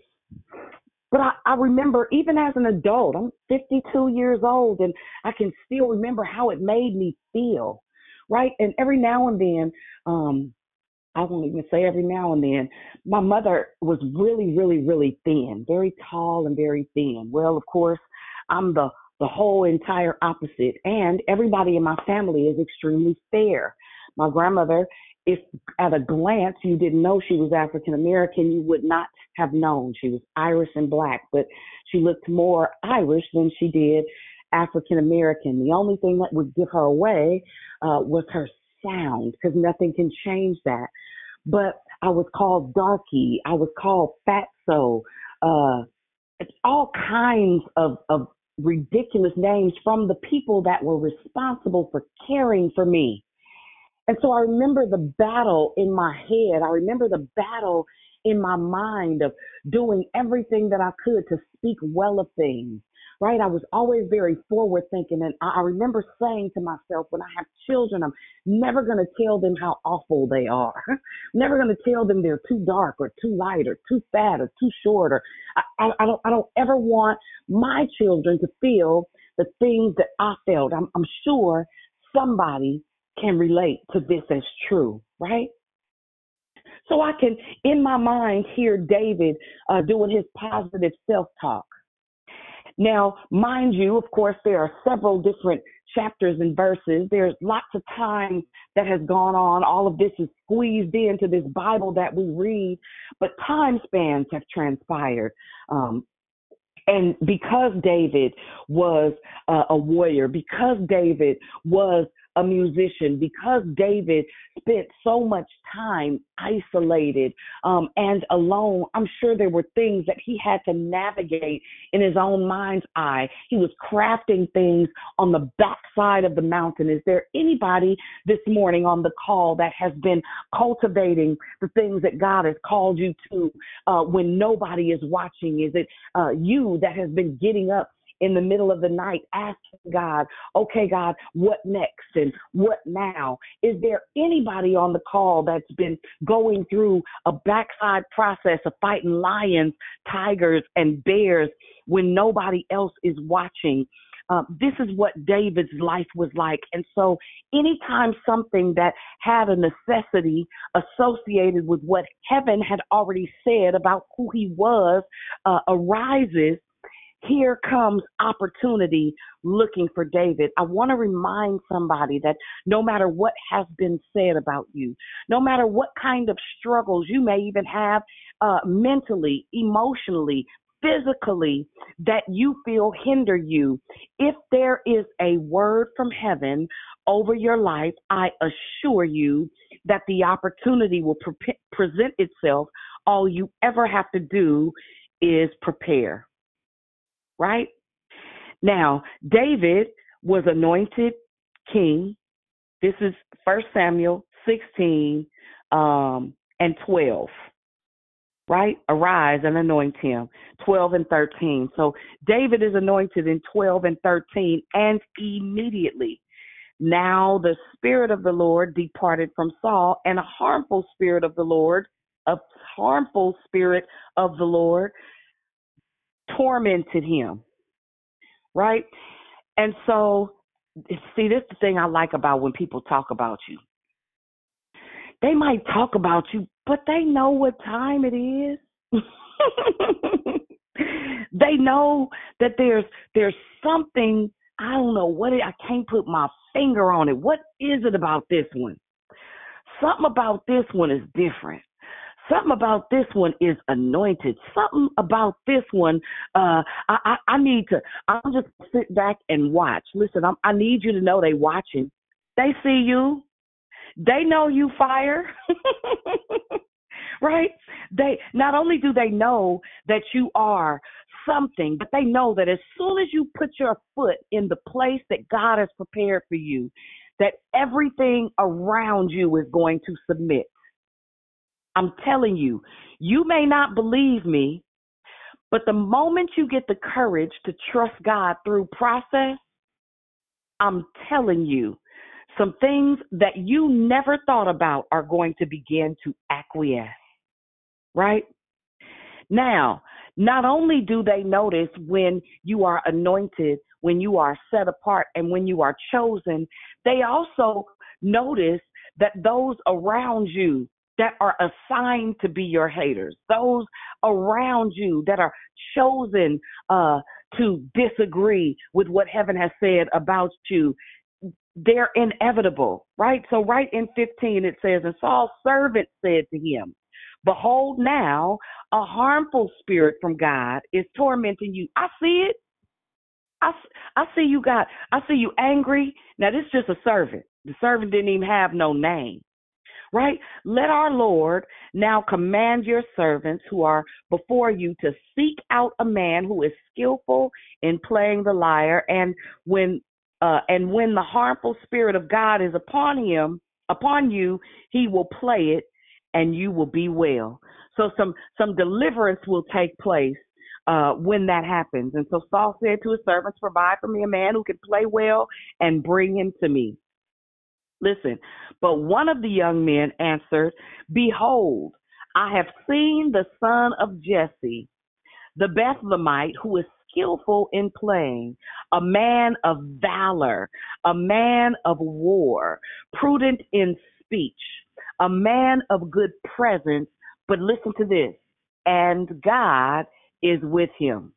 But I, I remember even as an adult, I'm fifty-two years old, and I can still remember how it made me feel, right? And every now and then, um, I won't even say every now and then, my mother was really, really, really thin, very tall and very thin. Well, of course, I'm the, the whole entire opposite, and everybody in my family is extremely fair. My grandmother, if at a glance you didn't know she was African American, you would not have known. She was Irish and black, but she looked more Irish than she did African American. The only thing that would give her away uh, was her sound, because nothing can change that. But I was called darky. I was called fatso. Uh, it's all kinds of, of ridiculous names from the people that were responsible for caring for me. And so I remember the battle in my head. I remember the battle in my mind of doing everything that I could to speak well of things, right? I was always very forward thinking. And I remember saying to myself, when I have children, I'm never going to tell them how awful they are. I'm never going to tell them they're too dark or too light or too fat or too short. Or I, I, I don't, I don't ever want my children to feel the things that I felt. I'm, I'm sure somebody can relate to this as true, right? So I can, in my mind, hear David uh, doing his positive self-talk. Now, mind you, of course, there are several different chapters and verses. There's lots of time that has gone on. All of this is squeezed into this Bible that we read, but time spans have transpired. Um, and because David was uh, a warrior, because David was a musician, because David spent so much time isolated um, and alone, I'm sure there were things that he had to navigate in his own mind's eye. He was crafting things on the backside of the mountain. Is there anybody this morning on the call that has been cultivating the things that God has called you to uh, when nobody is watching? Is it uh, you that has been getting up in the middle of the night asking God, okay, God, what next and what now? Is there anybody on the call that's been going through a backside process of fighting lions, tigers, and bears when nobody else is watching? Uh, this is what David's life was like. And so anytime something that had a necessity associated with what heaven had already said about who he was uh, arises, here comes opportunity looking for David. I want to remind somebody that no matter what has been said about you, no matter what kind of struggles you may even have uh, mentally, emotionally, physically, that you feel hinder you, if there is a word from heaven over your life, I assure you that the opportunity will pre- present itself. All you ever have to do is prepare. Right? Now, David was anointed king. This is First Samuel sixteen um, and twelve. Right? Arise and anoint him. twelve and thirteen. So David is anointed in twelve and thirteen, and immediately now the Spirit of the Lord departed from Saul, and a harmful spirit of the Lord, a harmful spirit of the Lord tormented him. Right? And so, see, this is the thing I like about when people talk about you. They might talk about you, but they know what time it is. They know that there's there's something, I don't know what it, I can't put my finger on it. What is it about this one? Something about this one is different. Something about this one is anointed. Something about this one, uh, I, I, I need to, I'll just sit back and watch. Listen, I'm, I need you to know they watching. They see you. They know you fire. Right? They not only do they know that you are something, but they know that as soon as you put your foot in the place that God has prepared for you, that everything around you is going to submit. I'm telling you, you may not believe me, but the moment you get the courage to trust God through process, I'm telling you, some things that you never thought about are going to begin to acquiesce. Right? Now, not only do they notice when you are anointed, when you are set apart, and when you are chosen, they also notice that those around you that are assigned to be your haters, those around you that are chosen uh, to disagree with what heaven has said about you, they're inevitable, right? So right in fifteen, it says, and Saul's servant said to him, behold, now a harmful spirit from God is tormenting you. I see it. I, I see you got, I see you angry. Now, this is just a servant. The servant didn't even have no name. Right? Let our Lord now command your servants who are before you to seek out a man who is skillful in playing the lyre, and when uh, and when the harmful spirit of God is upon him, upon you, he will play it, and you will be well. So some some deliverance will take place uh, when that happens. And so Saul said to his servants, provide for me a man who can play well and bring him to me. Listen, but one of the young men answered, behold, I have seen the son of Jesse, the Bethlehemite, who is skillful in playing, a man of valor, a man of war, prudent in speech, a man of good presence. But listen to this, and God is with him.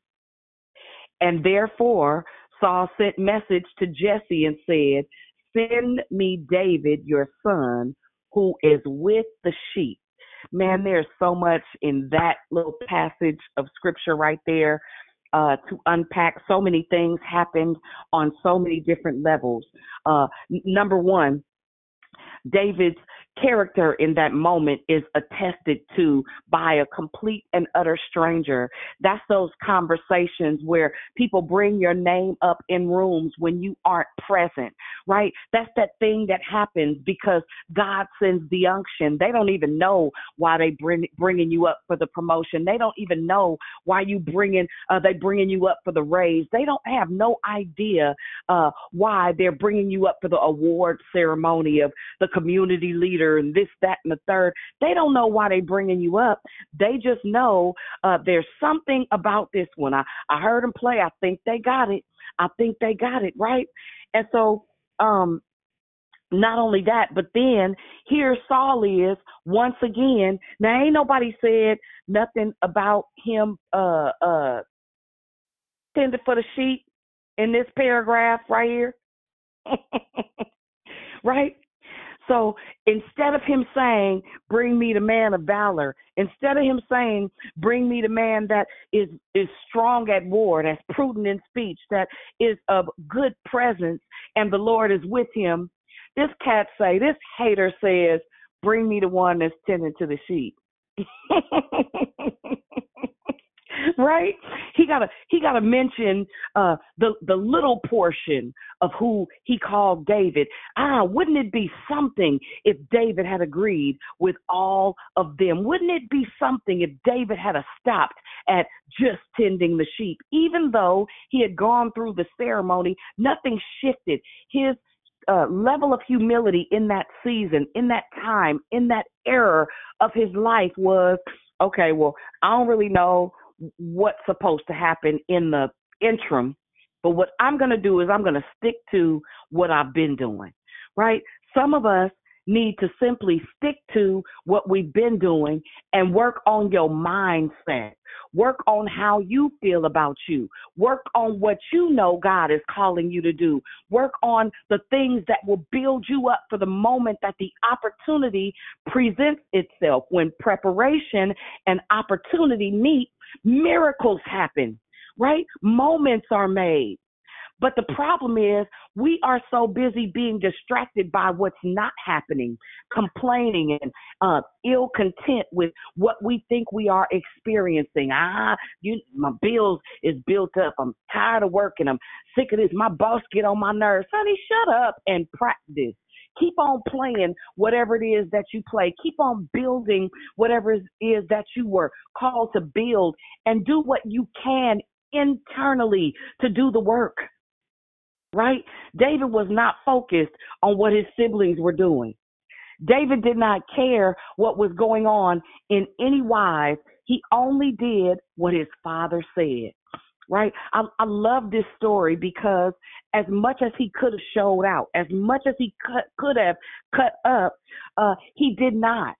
And therefore Saul sent message to Jesse and said, send me David, your son, who is with the sheep. Man, there's so much in that little passage of scripture right there uh, to unpack. So many things happened on so many different levels. Uh, n- number one, David's character in that moment is attested to by a complete and utter stranger. That's those conversations where people bring your name up in rooms when you aren't present, right? That's that thing that happens because God sends the unction. They don't even know why they bring bringing you up for the promotion. They don't even know why you bringing uh, they bringing you up for the raise. They don't have no idea uh, why they're bringing you up for the award ceremony of the community leader and this, that, and the third. They don't know why they bringing you up. They just know uh, there's something about this one. I, I heard them play. I think they got it. I think they got it, right? And so um, not only that, but then here Saul is once again. Now, ain't nobody said nothing about him uh, uh, tended for the sheep in this paragraph right here? Right? So instead of him saying, bring me the man of valor, instead of him saying, bring me the man that is, is strong at war, that's prudent in speech, that is of good presence, and the Lord is with him, this cat say, this hater says, bring me the one that's tending to the sheep. Right? He gotta he gotta mention uh, the the little portion of who he called David. Ah, wouldn't it be something if David had agreed with all of them? Wouldn't it be something if David had stopped at just tending the sheep? Even though he had gone through the ceremony, nothing shifted. His uh, level of humility in that season, in that time, in that era of his life was, okay, well, I don't really know what's supposed to happen in the interim, but what I'm going to do is I'm going to stick to what I've been doing, right? Some of us need to simply stick to what we've been doing and work on your mindset. Work on how you feel about you. Work on what you know God is calling you to do. Work on the things that will build you up for the moment that the opportunity presents itself. When preparation and opportunity meet, miracles happen, right? Moments are made. But the problem is we are so busy being distracted by what's not happening, complaining and uh, ill content with what we think we are experiencing. Ah, you, my bills is built up. I'm tired of working. I'm sick of this. My boss get on my nerves. Honey, shut up and practice. Keep on playing whatever it is that you play. Keep on building whatever it is that you were called to build, and do what you can internally to do the work. Right? David was not focused on what his siblings were doing. David did not care what was going on in any wise. He only did what his father said. Right? I, I love this story because as much as he could have showed out, as much as he cut, could have cut up, uh, he did not.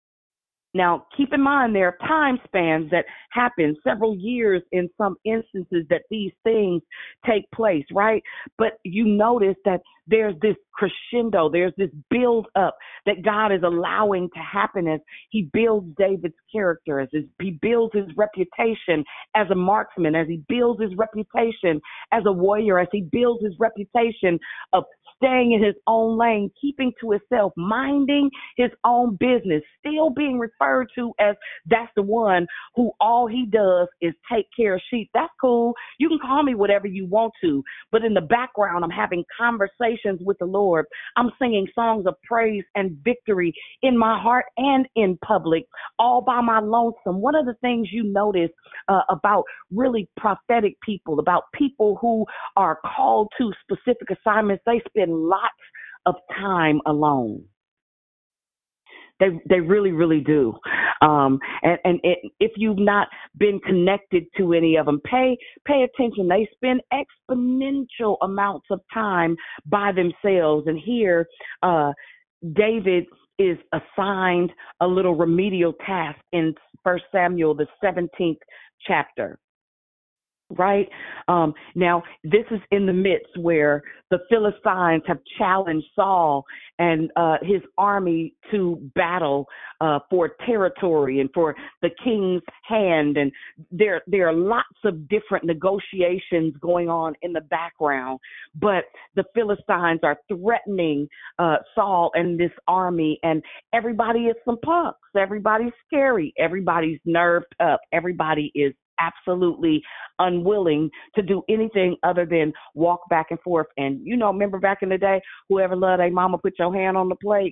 Now, keep in mind, there are time spans that happen, several years in some instances that these things take place, right? But you notice that there's this crescendo, there's this build up that God is allowing to happen as he builds David's character, as he builds his reputation as a marksman, as he builds his reputation as a warrior, as he builds his reputation of staying in his own lane, keeping to himself, minding his own business, still being referred to as that's the one who all he does is take care of sheep. That's cool. You can call me whatever you want to, but in the background, I'm having conversations with the Lord. I'm singing songs of praise and victory in my heart and in public, all by my lonesome. One of the things you notice uh, about really prophetic people, about people who are called to specific assignments, they spend lots of time alone. They they really, really do. Um, and and it, if you've not been connected to any of them, pay pay attention. They spend exponential amounts of time by themselves. And here, uh, David is assigned a little remedial task in First Samuel, the seventeenth chapter. Right? Um, now, this is in the midst where the Philistines have challenged Saul and uh, his army to battle uh, for territory and for the king's hand. And there, there are lots of different negotiations going on in the background. But the Philistines are threatening uh, Saul and this army. And everybody is some punks. Everybody's scary. Everybody's nerved up. Everybody is absolutely unwilling to do anything other than walk back and forth. And, you know, remember back in the day, whoever loved their mama put your hand on the plate.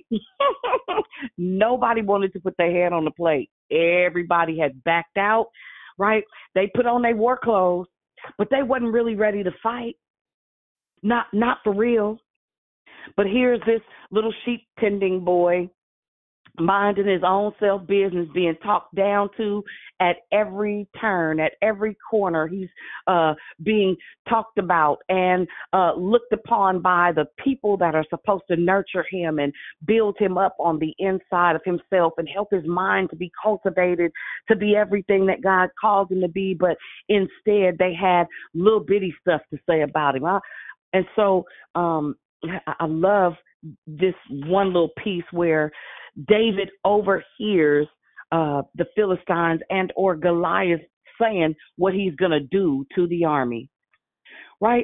Nobody wanted to put their hand on the plate. Everybody had backed out, right? They put on their war clothes, but they wasn't really ready to fight. Not, not for real. But here's this little sheep tending boy minding his own self business, being talked down to at every turn, at every corner. He's uh, being talked about and uh, looked upon by the people that are supposed to nurture him and build him up on the inside of himself and help his mind to be cultivated to be everything that God called him to be. But instead, they had little bitty stuff to say about him. I, and so um, I, I love this one little piece where David overhears uh, the Philistines and or Goliath saying what he's going to do to the army, right?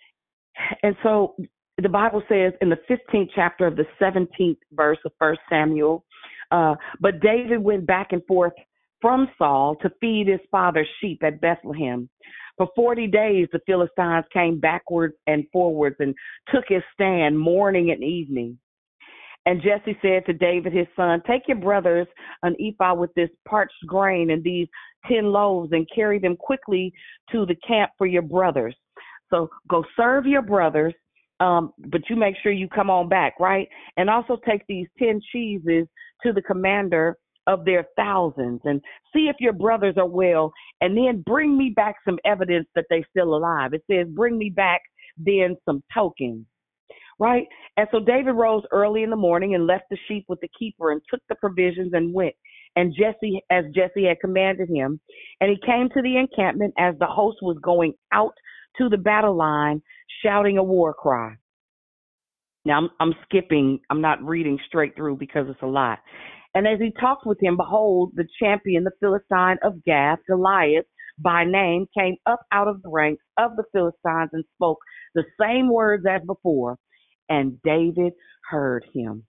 And so the Bible says in the fifteenth chapter of the seventeenth verse of First Samuel, uh, but David went back and forth from Saul to feed his father's sheep at Bethlehem. For forty days, the Philistines came backwards and forwards and took his stand morning and evening. And Jesse said to David, his son, take your brothers an ephah with this parched grain and these ten loaves and carry them quickly to the camp for your brothers. So go serve your brothers, um, but you make sure you come on back, right? And also take these ten cheeses to the commander of their thousands and see if your brothers are well, and then bring me back some evidence that they're still alive. It says, bring me back then some tokens. Right? And so David rose early in the morning and left the sheep with the keeper and took the provisions and went. And Jesse, as Jesse had commanded him, and he came to the encampment as the host was going out to the battle line, shouting a war cry. Now I'm, I'm skipping, I'm not reading straight through because it's a lot. And as he talked with him, behold, the champion, the Philistine of Gath, Goliath, by name, came up out of the ranks of the Philistines and spoke the same words as before. And David heard him.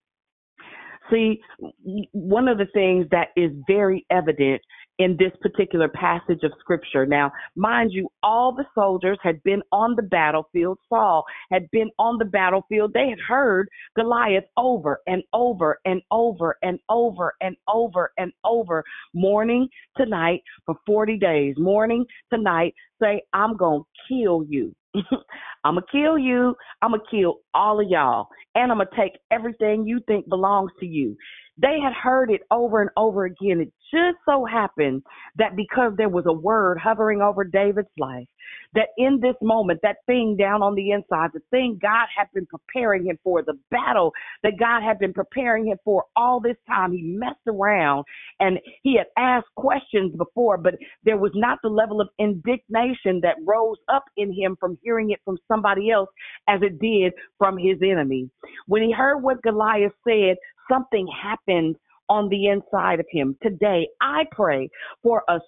See, one of the things that is very evident in this particular passage of scripture. Now, mind you, all the soldiers had been on the battlefield. Saul had been on the battlefield. They had heard Goliath over and over and over and over and over and over, morning to night for forty days, morning to night, say, I'm going to kill you. I'm going to kill you. I'm going to kill all of y'all. And I'm going to take everything you think belongs to you. They had heard it over and over again. It just so happened that because there was a word hovering over David's life, that in this moment, that thing down on the inside, the thing God had been preparing him for, the battle that God had been preparing him for all this time, he messed around and he had asked questions before, but there was not the level of indignation that rose up in him from hearing it from somebody else as it did from his enemy. When he heard what Goliath said, something happened on the inside of him. Today, I pray for a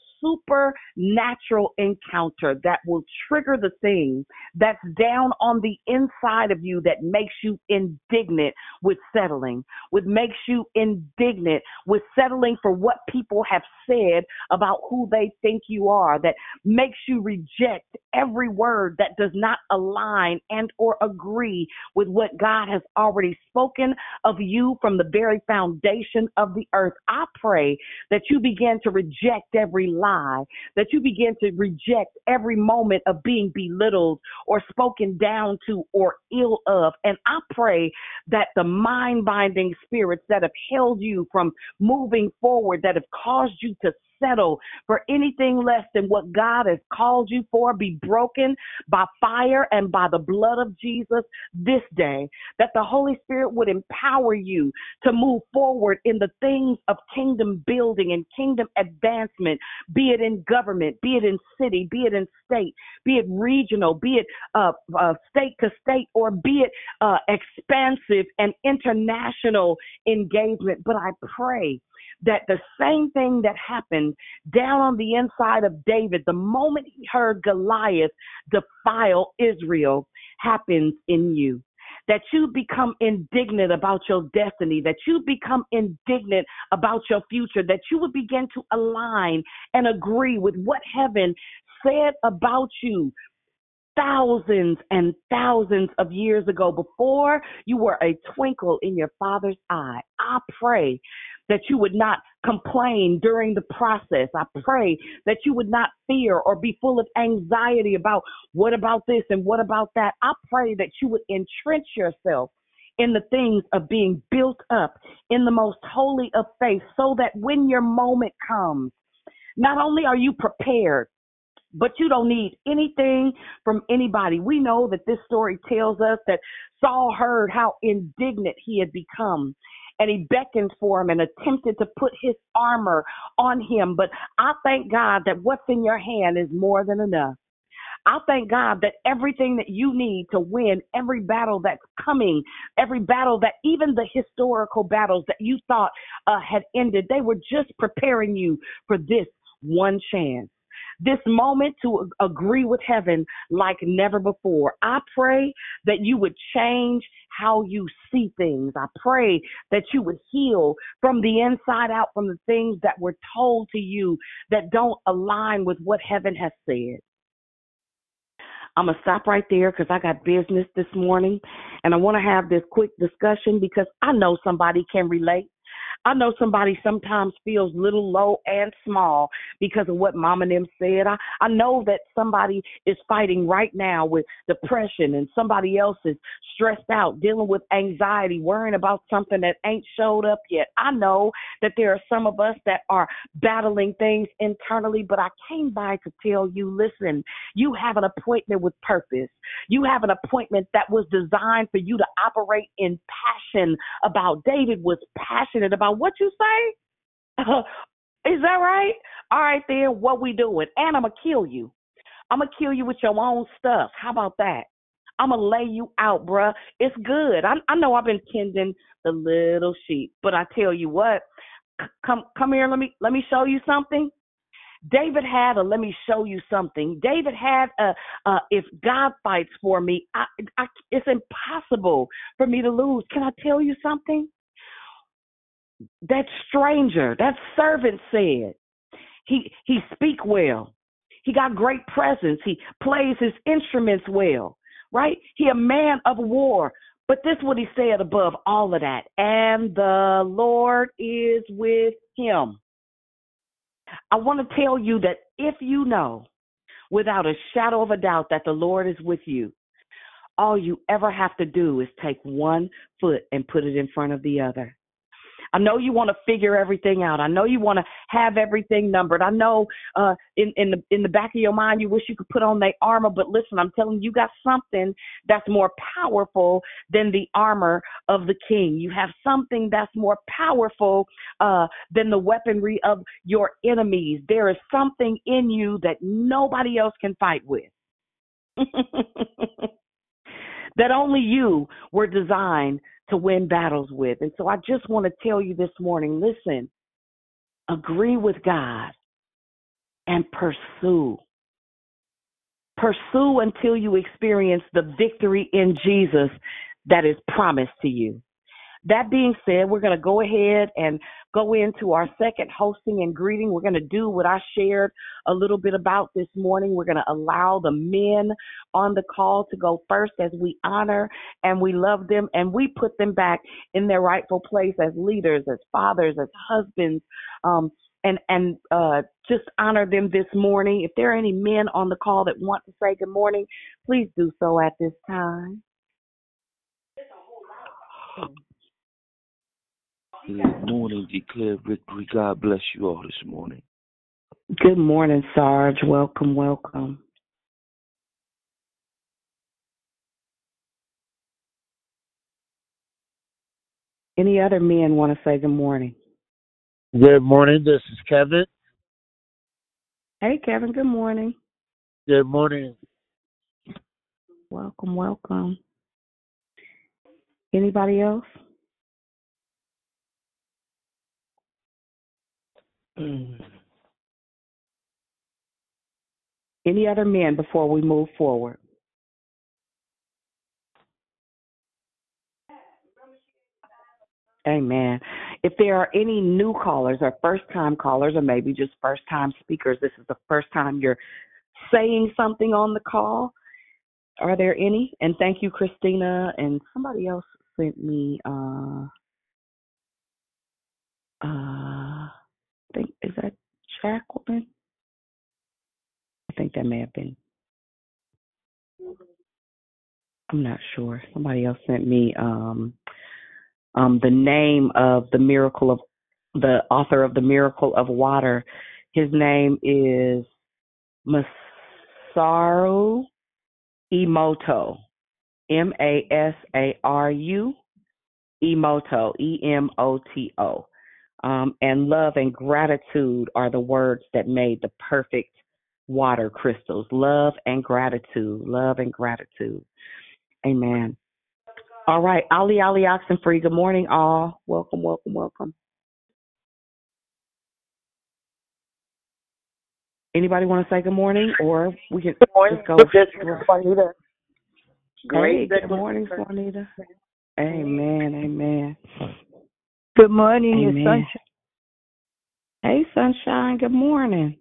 supernatural encounter that will trigger the thing that's down on the inside of you that makes you indignant with settling, with makes you indignant with settling for what people have said about who they think you are, that makes you reject every word that does not align and or agree with what God has already spoken of you from the very foundation of the earth. I pray that you begin to reject every lie, that you begin to reject every moment of being belittled or spoken down to or ill of. And I pray that the mind-binding spirits that have held you from moving forward, that have caused you to settle for anything less than what God has called you for, be broken by fire and by the blood of Jesus this day, that the Holy Spirit would empower you to move forward in the things of kingdom building and kingdom advancement, be it in government, be it in city, be it in state, be it regional, be it uh, uh, state to state, or be it uh, expansive and international engagement. But I pray that the same thing that happened down on the inside of David, the moment he heard Goliath defile Israel, happens in you. That you become indignant about your destiny, that you become indignant about your future, that you would begin to align and agree with what heaven said about you thousands and thousands of years ago, before you were a twinkle in your Father's eye. I pray that you would not complain during the process. I pray that you would not fear or be full of anxiety about what about this and what about that. I pray that you would entrench yourself in the things of being built up in the most holy of faith, so that when your moment comes, not only are you prepared, but you don't need anything from anybody. We know that this story tells us that Saul heard how indignant he had become, and he beckoned for him and attempted to put his armor on him. But I thank God that what's in your hand is more than enough. I thank God that everything that you need to win every battle that's coming, every battle that even the historical battles that you thought uh, had ended, they were just preparing you for this one chance, this moment to agree with heaven like never before. I pray that you would change how you see things. I pray that you would heal from the inside out from the things that were told to you that don't align with what heaven has said. I'm going to stop right there because I got business this morning, and I want to have this quick discussion because I know somebody can relate. I know somebody sometimes feels little, low, and small because of what Mom and them said. I, I know that somebody is fighting right now with depression, and somebody else is stressed out, dealing with anxiety, worrying about something that ain't showed up yet. I know that there are some of us that are battling things internally, but I came by to tell you, listen, you have an appointment with purpose. You have an appointment that was designed for you to operate in passion about. David was passionate about what you say. Is that right? All right, then what we doing? And I'm going to kill you. I'm going to kill you with your own stuff. How about that? I'm going to lay you out, bruh. It's good. I, I know I've been tending the little sheep, but I tell you what, come come here. Let me let me show you something. David had a let me show you something. David had a uh, if God fights for me, I, I, it's impossible for me to lose. Can I tell you something? That stranger, that servant said, he he speak well. He got great presence. He plays his instruments well, right? He a man of war. But this is what he said above all of that. And the Lord is with him. I want to tell you that if you know without a shadow of a doubt that the Lord is with you, all you ever have to do is take one foot and put it in front of the other. I know you want to figure everything out. I know you want to have everything numbered. I know uh, in, in the in the back of your mind you wish you could put on the armor, but listen, I'm telling you, you got something that's more powerful than the armor of the king. You have something that's more powerful uh, than the weaponry of your enemies. There is something in you that nobody else can fight with. That only you were designed to win battles with. And so I just want to tell you this morning, listen, agree with God and pursue. Pursue until you experience the victory in Jesus that is promised to you. That being said, we're going to go ahead and go into our second hosting and greeting. We're going to do what I shared a little bit about this morning. We're going to allow the men on the call to go first as we honor and we love them and we put them back in their rightful place as leaders, as fathers, as husbands, um, and, and uh, just honor them this morning. If there are any men on the call that want to say good morning, please do so at this time. Good morning, declare victory. God bless you all this morning. Good morning, Sarge. Welcome, welcome. Any other men want to say good morning? Good morning. This is Kevin. Hey, Kevin. Good morning. Good morning. Welcome, welcome. Anybody else? Any other men before we move forward? Amen. If there are any new callers or first-time callers or maybe just first-time speakers, this is the first time you're saying something on the call. Are there any? And thank you, Christina. And somebody else sent me, uh, uh, I think, is that Jacqueline? I think that may have been. I'm not sure. Somebody else sent me um, um, the name of the miracle of the author of the Miracle of Water. His name is Masaru Emoto. M A S A R U Emoto. E M O T O. Um, and love and gratitude are the words that made the perfect water crystals. Love and gratitude. Love and gratitude. Amen. All right. Ali Ali Oxenfree. Good morning, all. Welcome, welcome, welcome. Anybody want to say good morning, or we can Good morning. just go? This is Juanita. Hey, Great good morning, Juanita. Amen, amen. Good morning, it's Amen. Sunshine. Hey, Sunshine. Good morning.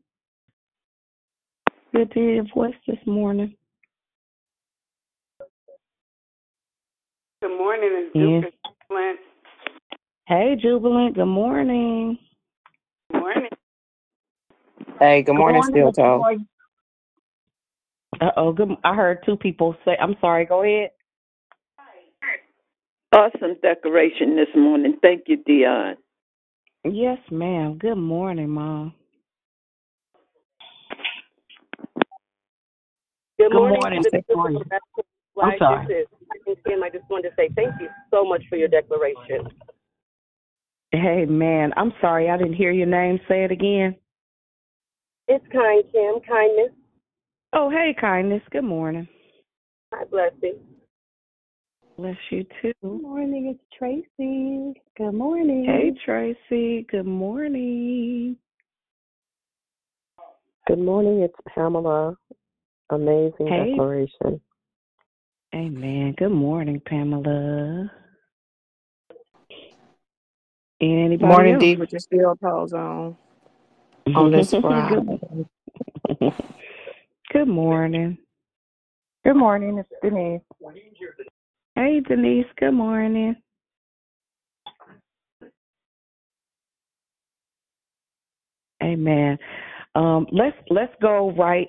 Good to hear your voice this morning. Good morning, it's Yeah. Jubilant. Hey, Jubilant. Good morning. Good morning. Hey, good Good morning, morning, Steel Mister Toe. Boyd. Uh oh. Good. I heard two people say. I'm sorry. Go ahead. Awesome decoration this morning. Thank you, Dion. Yes, ma'am. Good morning, Mom. Good Good morning. morning, This Mister is Boyd. Rebecca I'm White. sorry. This is Kim. I just wanted to say thank you so much for your declaration. Hey, man. I'm sorry. I didn't hear your name. Say it again. It's kind, Kim. Kindness. Oh, hey, Kindness. Good morning. Hi, blessing. Bless you too. Good morning, it's Tracy. Good morning. Hey, Tracy. Good morning. Good morning, it's Pamela. Amazing Hey. declaration. Amen. Good morning, Pamela. Anybody Morning, else? D, with your Steel Toes on on this Friday. Good, Good morning. Good morning, it's Denise. Hey, Denise. Good morning. Amen. Um, let's let's go right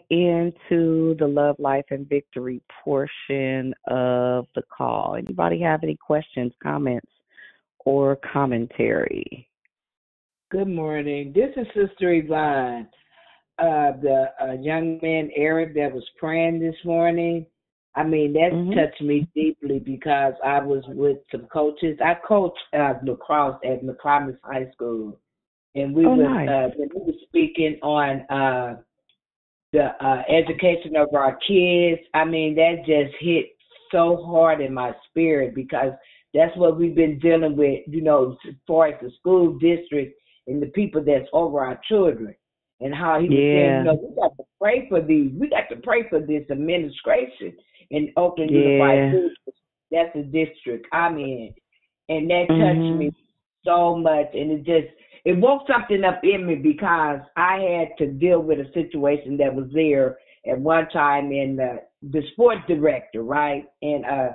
into the Love, Life, and Victory portion of the call. Anybody have any questions, comments, or commentary? Good morning. This is Sister Yvonne. Uh, the uh, young man Eric that was praying this morning. I mean, that Mhm. touched me deeply because I was with some coaches. I coach uh, lacrosse at McComas High School, and we Oh, was nice. uh, when we were speaking on uh, the uh, education of our kids. I mean, that just hit so hard in my spirit because that's what we've been dealing with, you know, as far as the school district and the people that's over our children. And how he was saying, Yeah. you know, we got to pray for these. We got to pray for this administration in Oakland Yeah. Unified School District. That's the district I'm in. And that touched Mhm. me so much. And it just, it woke something up in me because I had to deal with a situation that was there at one time in the, the sports director, right? And uh,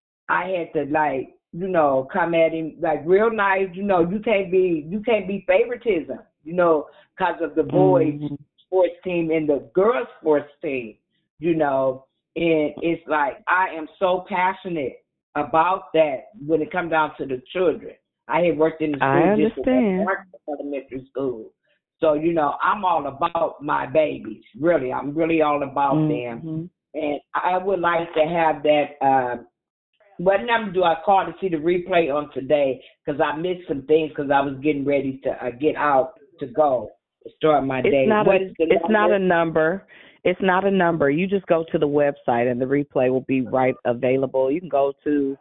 I had to like, you know, come at him like real nice. You know, you can't be, you can't be favoritism, you know, because of the boys Mhm. sports team and the girls sports team, you know. And it's like I am so passionate about that when it comes down to the children. I had worked in the school I district understand. at Mark elementary school. So, you know, I'm all about my babies. Really, I'm really all about them. Mhm. And I would like to have that. Uh, what number do I call to see the replay on today? Because I missed some things because I was getting ready to uh, get out to go to start my It's day. not What a is the it's not number? a number. It's not a number. You just go to the website and the replay will be right available. You can go to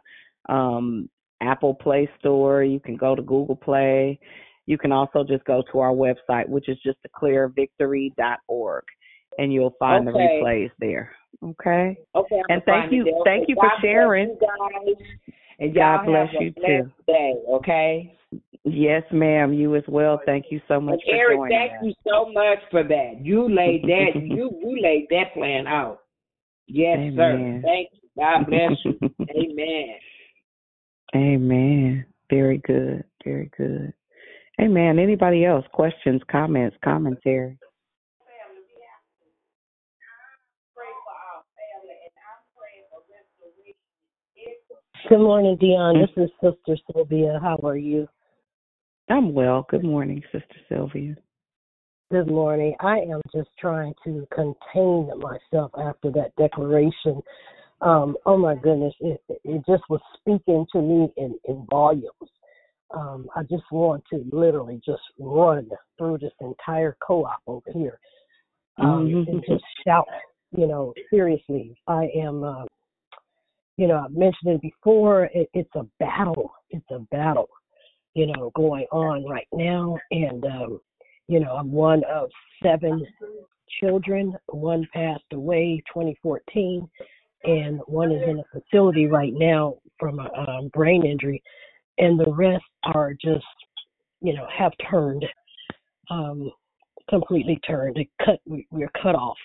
um, Apple Play Store. You can go to Google Play. You can also just go to our website, which is just declare victory dot org, and you'll find Okay. the replays there. Okay. Okay, I'm And gonna thank find it you, there. thank Okay, you for God bless sharing. you guys, and God y'all bless have a you blessed too. day. Okay. Yes, ma'am. You as well. Thank you so much And for Eric, joining thank us. you so much for that. You laid that you you laid that plan out. Yes, sir. Amen. Thank you. God bless you. Amen. Amen. Very good. Very good. Amen. Anybody else? Questions, comments, commentary? Good morning, Dion. This is Sister Sylvia. How are you? I'm well. Good morning, Sister Sylvia. Good morning. I am just trying to contain myself after that declaration. Um, oh, my goodness. It, it just was speaking to me in, in volumes. Um, I just want to literally just run through this entire co-op over here um, mm-hmm. and just shout, you know, seriously. I am, uh, you know, I've mentioned it before. It, it's a battle. It's a battle, you know, going on right now. And, um, you know, I'm one of seven children. One passed away twenty fourteen, and one is in a facility right now from a um, brain injury. And the rest are just, you know, have turned, um, completely turned. They cut, we, we're cut off.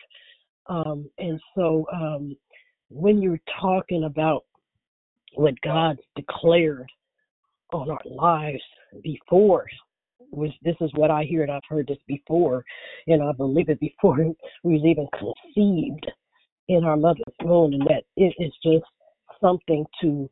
Um, and so um, when you're talking about what God declared on our lives before, was this is what I hear, and I've heard this before, and I believe it before we was even conceived in our mother's womb, and that it is just something to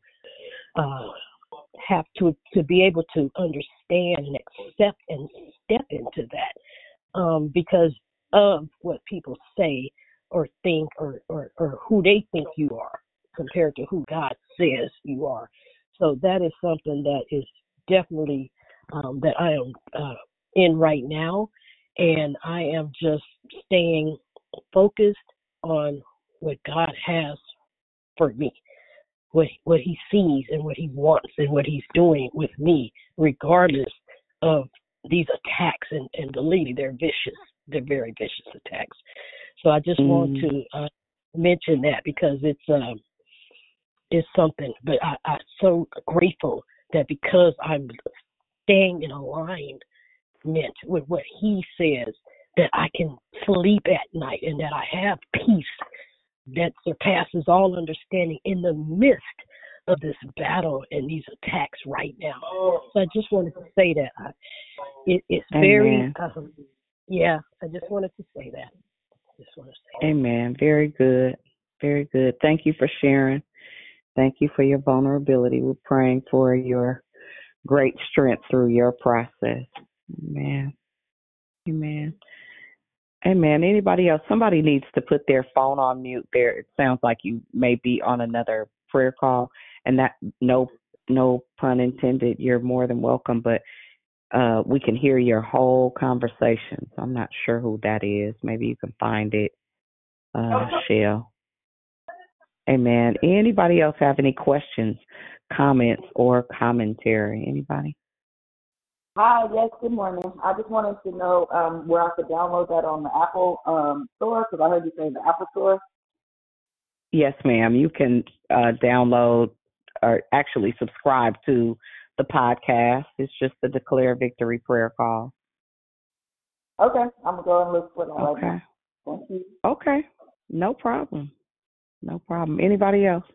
uh, have to to be able to understand and accept and step into that, um, because of what people say or think or, or, or who they think you are compared to who God says you are. So that is something that is definitely um, that I am uh, in right now, and I am just staying focused on what God has for me, what what He sees and what He wants and what He's doing with me, regardless of these attacks. And, and believe me, they're vicious. They're very vicious attacks. So I just mm. want to uh, mention that because it's um, it's something. But I, I'm so grateful that because I'm staying in alignment with what He says, that I can sleep at night and that I have peace that surpasses all understanding in the midst of this battle and these attacks right now. So I just wanted to say that. I, it, it's very, um, yeah, I just wanted to say that. Just want to say Amen. That. Very good. Very good. Thank you for sharing. Thank you for your vulnerability. We're praying for your great strength through your process. Amen. Amen. Amen. Anybody else? Somebody needs to put their phone on mute there. It sounds like you may be on another prayer call, and that no no pun intended. You're more than welcome, but uh, we can hear your whole conversation. So I'm not sure who that is. Maybe you can find it, uh, Shell. Amen. Anybody else have any questions, comments, or commentary? Anybody? Hi, yes, good morning. I just wanted to know um, where I could download that on the Apple um, store, because I heard you say the Apple store. Yes, ma'am. You can uh, download or actually subscribe to the podcast. It's just the Declare Victory Prayer Call. Okay, I'm going to go and look for that okay. right now. Thank you. Okay, no problem. No problem. Anybody else?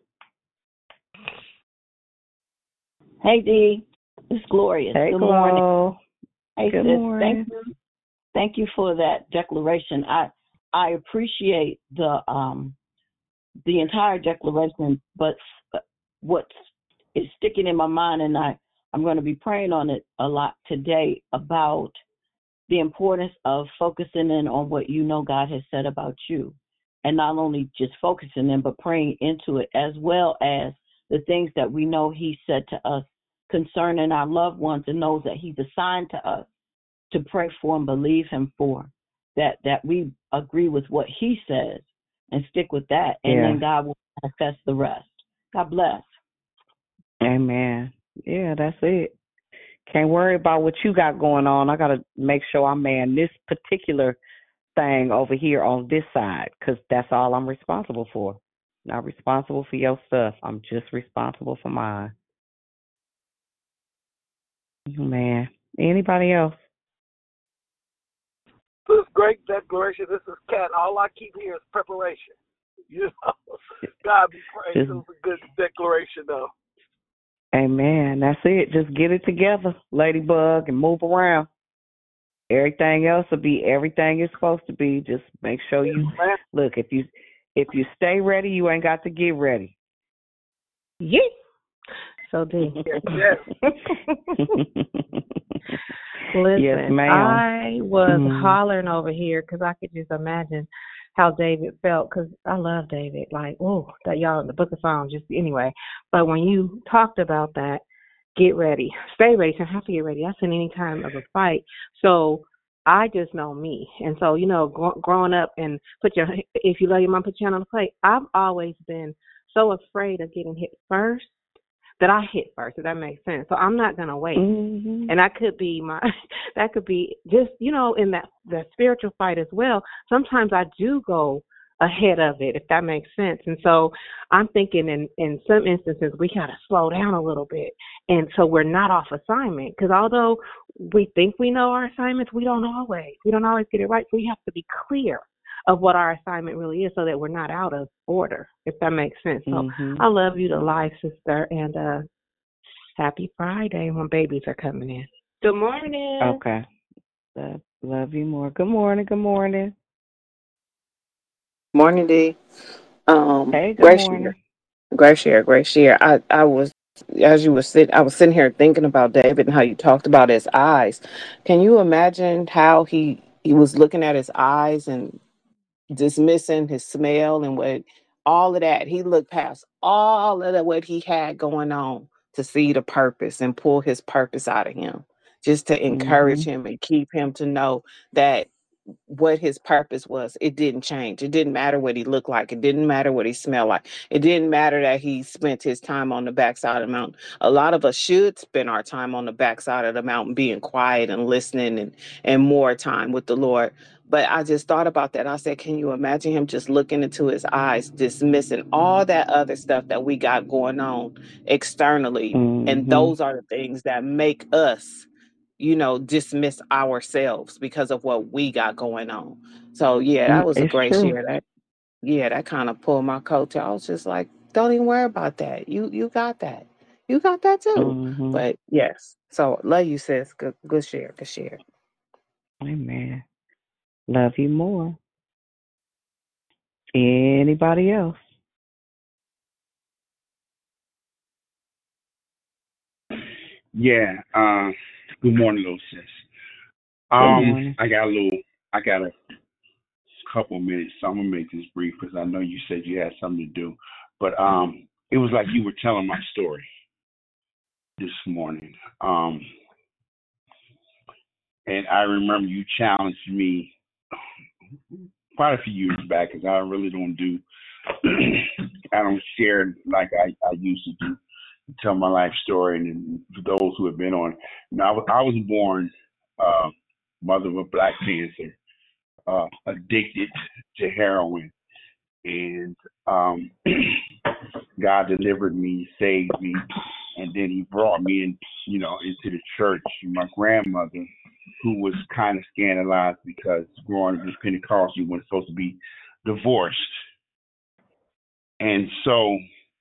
Hey, Dee. It's Gloria. Hey, Good Glo. morning. Hey, Good sis. morning. Thank you. Thank you for that declaration. I I appreciate the um the entire declaration, but what is sticking in my mind, and I I'm going to be praying on it a lot today, about the importance of focusing in on what you know God has said about you, and not only just focusing in, but praying into it, as well as the things that we know He said to us concerning our loved ones and those that He's assigned to us to pray for and believe Him for, that that we agree with what He says and stick with that, and yeah. then God will manifest the rest. God bless. Amen. Yeah, that's it. Can't worry about what you got going on. I got to make sure I man this particular thing over here on this side, because that's all I'm responsible for. Not responsible for your stuff. I'm just responsible for mine. Man, anybody else? This is great declaration. This is Cat. All I keep here is preparation. You know, God be praised. It was a good declaration, though. Amen. That's it. Just get it together, Ladybug, and move around. Everything else will be everything it's supposed to be. Just make sure you look. If you if you stay ready, you ain't got to get ready. Yeah. So D. Yes. Listen, Yes, ma'am. I was Mhm. hollering over here because I could just imagine how David felt because I love David. Like, oh, that y'all, the Book of Psalms, just anyway. But when you talked about that, get ready, stay ready. You have to get ready. That's in any time of a fight. So I just know me, and so you know, gr- growing up and put your if you love your mom, put your hand on the plate. I've always been so afraid of getting hit first that I hit first, if that makes sense. So I'm not gonna wait. Mhm. And that could be my that could be just, you know, in that that spiritual fight as well. Sometimes I do go ahead of it, if that makes sense. And so I'm thinking in, in some instances we gotta slow down a little bit and so we're not off assignment. Because although we think we know our assignments, we don't always. We don't always get it right. So we have to be clear of what our assignment really is so that we're not out of order, if that makes sense. So Mhm. I love you to life, sister, and uh happy Friday when babies are coming in. Good morning. Okay. Love, love you more. Good morning. Good morning. Morning, D. Um, Hey, good great share, morning. great share, great share. I, I was, as you were sitting, I was sitting here thinking about David and how you talked about his eyes. Can you imagine how he he was looking at his eyes and dismissing his smell and what all of that? He looked past all of the, what he had going on to see the purpose and pull his purpose out of him, just to encourage Mhm. him and keep him to know that what his purpose was. It didn't change. It didn't matter what he looked like. It didn't matter what he smelled like. It didn't matter that he spent his time on the backside of the mountain. A lot of us should spend our time on the backside of the mountain, being quiet and listening and, and more time with the Lord. But I just thought about that. I said, can you imagine him just looking into his eyes, dismissing all that other stuff that we got going on externally? And Mhm. those are the things that make us, you know, dismiss ourselves because of what we got going on. So yeah, that Mm, was a It's great true. share. That yeah, that kind of pulled my coat. I was just like, don't even worry about that. You you got that. You got that too. Mhm. But yes. So love you, sis. Good good share. Good share. Amen. Love you more. Anybody else? Yeah. Uh, good morning, little sis. Good Um, morning. I got a little. I got a couple minutes, so I'm gonna make this brief because I know you said you had something to do. But um, it was like you were telling my story this morning. Um, and I remember you challenged me quite a few years back because I really don't do. I don't share like I, I used to do. Tell my life story, and for those who have been on. Now, I was, I was born uh, mother of a Black Panther, uh, addicted to heroin, and um, God delivered me, saved me, and then He brought me in, you know, into the church. My grandmother, who was kind of scandalized because growing up in Pentecostal, you weren't supposed to be divorced, and so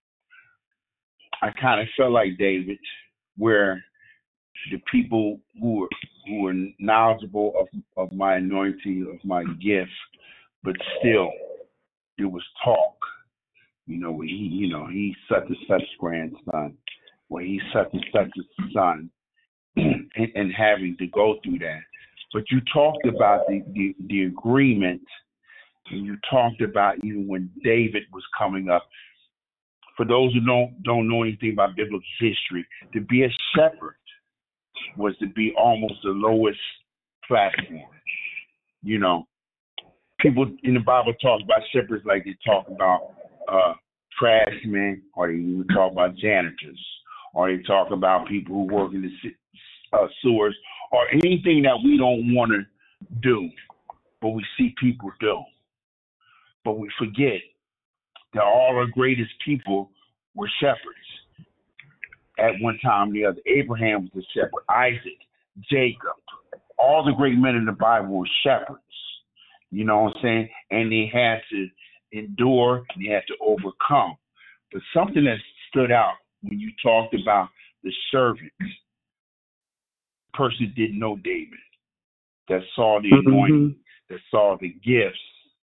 I kind of felt like David, where the people who were who were knowledgeable of, of my anointing, of my gift, but still it was talk. You know, he you know, he's such and such grandson, well he's such and such a son, and, and having to go through that. But you talked about the, the, the agreement, and you talked about even when David was coming up. For those who don't don't know anything about biblical history, to be a shepherd was to be almost the lowest platform. You know, people in the Bible talk about shepherds like they talk about uh, trashmen, or they even talk about janitors, or they talk about people who work in the uh, sewers, or anything that we don't want to do, but we see people do. But we forget that all our greatest people were shepherds at one time or the other. Abraham was a shepherd, Isaac, Jacob, all the great men in the Bible were shepherds. You know what I'm saying? And they had to endure and they had to overcome. But something that stood out when you talked about the servant, person didn't know David, that saw the anointing, that saw the gifts.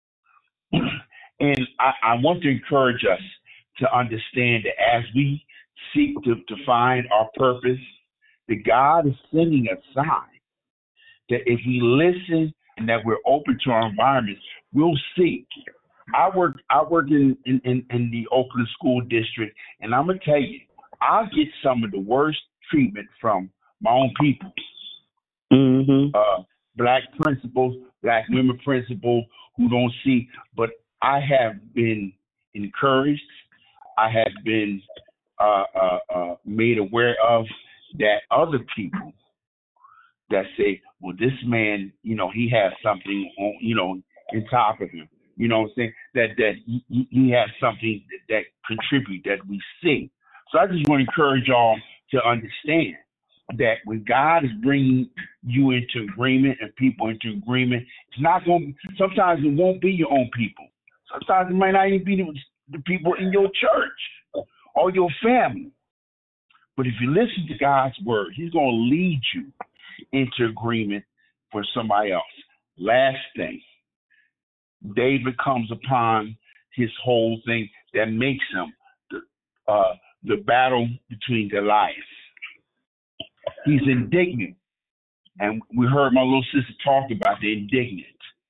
And I, I want to encourage us to understand that as we seek to, to find our purpose, that God is sending a sign that if we listen and that we're open to our environments, we'll see. I work I work in, in, in, in the Oakland School District, and I'm going to tell you, I get some of the worst treatment from my own people. Mm-hmm. Uh, black principals, black women principals who don't see, but I have been encouraged. I have been uh, uh, uh, made aware of that other people that say, well, this man, you know, he has something on, you know, in top of him. You know what I'm saying? That that he, he has something that, that contribute that we see. So I just want to encourage y'all to understand that when God is bringing you into agreement and people into agreement, it's not going to, sometimes it won't be your own people. Sometimes it might not even be the, the people in your church or your family. But if you listen to God's word, he's going to lead you into agreement for somebody else. Last thing, David comes upon his whole thing that makes him the, uh, the battle between Goliath. He's indignant. And we heard my little sister talk about the indignant.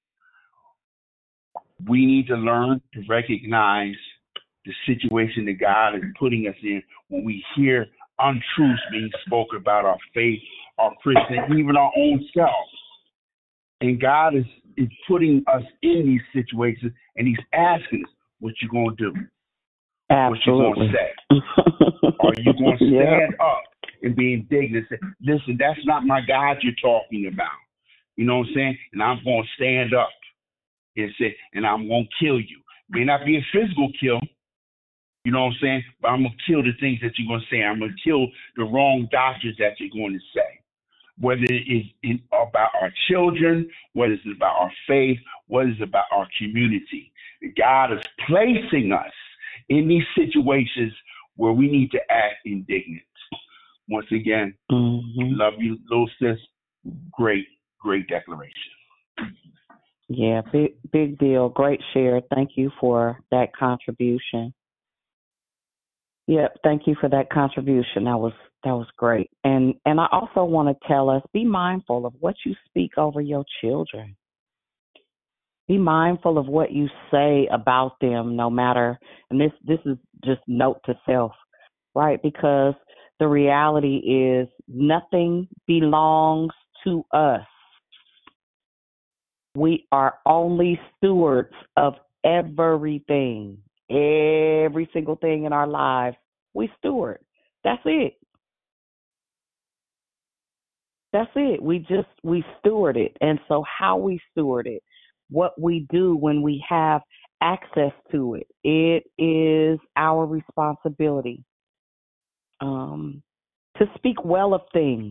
We need to learn to recognize the situation that God is putting us in when we hear untruths being spoken about our faith, our Christian, even our own selves. And God is, is putting us in these situations, and he's asking us, what you going to do? Absolutely. What you going to say? Are you going to stand Yeah. up and be indignant and say, listen, that's not my God you're talking about. You know what I'm saying? And I'm going to stand up and say, and I'm going to kill you. May not be a physical kill, you know what I'm saying? But I'm going to kill the things that you're going to say. I'm going to kill the wrong doctrines that you're going to say. Whether it is in, about our children, whether it's about our faith, whether it's about our community. God is placing us in these situations where we need to act indignant. Once again, mm-hmm. love you, little sis. Great, great declaration. Yeah, big big deal. Great share. Thank you for that contribution. Yep, thank you for that contribution. That was that was great. And and I also want to tell us, be mindful of what you speak over your children. Be mindful of what you say about them, no matter, and this this is just note to self, right? Because the reality is nothing belongs to us. We are only stewards of everything, every single thing in our lives. We steward. That's it. That's it. We just, we steward it. And so how we steward it, what we do when we have access to it, it is our responsibility um, to speak well of things.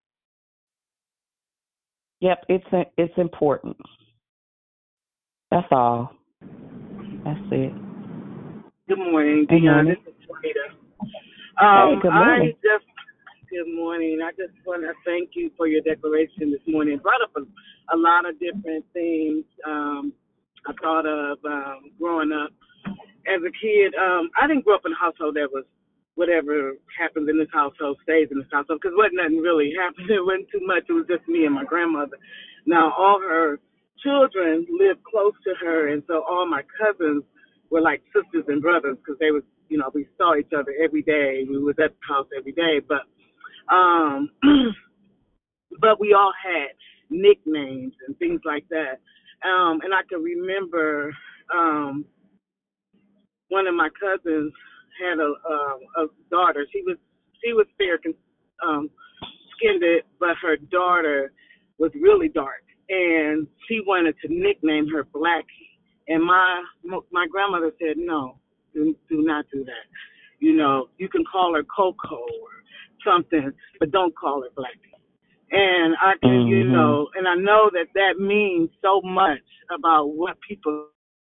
Yep, it's a, it's important. That's all. That's it. Good morning, Good Dion. morning. This is Rita. Um, Hey, good morning. I just good morning. I just want to thank you for your declaration this morning. It brought up a, a lot of different things. Um, I thought of um, growing up as a kid. Um, I didn't grow up in a household that was whatever happens in this household stays in this household, because wasn't nothing really happening. It wasn't too much. It was just me and my grandmother. Now all her children lived close to her, and so all my cousins were like sisters and brothers, because they was, you know, we saw each other every day. We was at the house every day, but um, but we all had nicknames and things like that. Um, and I can remember um, one of my cousins had a, a, a daughter. She was she was fair um, skinned, but her daughter was really dark, and she wanted to nickname her Blackie. And my my grandmother said, no, do, do not do that. You know, you can call her Coco or something, but don't call her Blackie. And I can, mm-hmm. you know, and I know that that means so much about what people.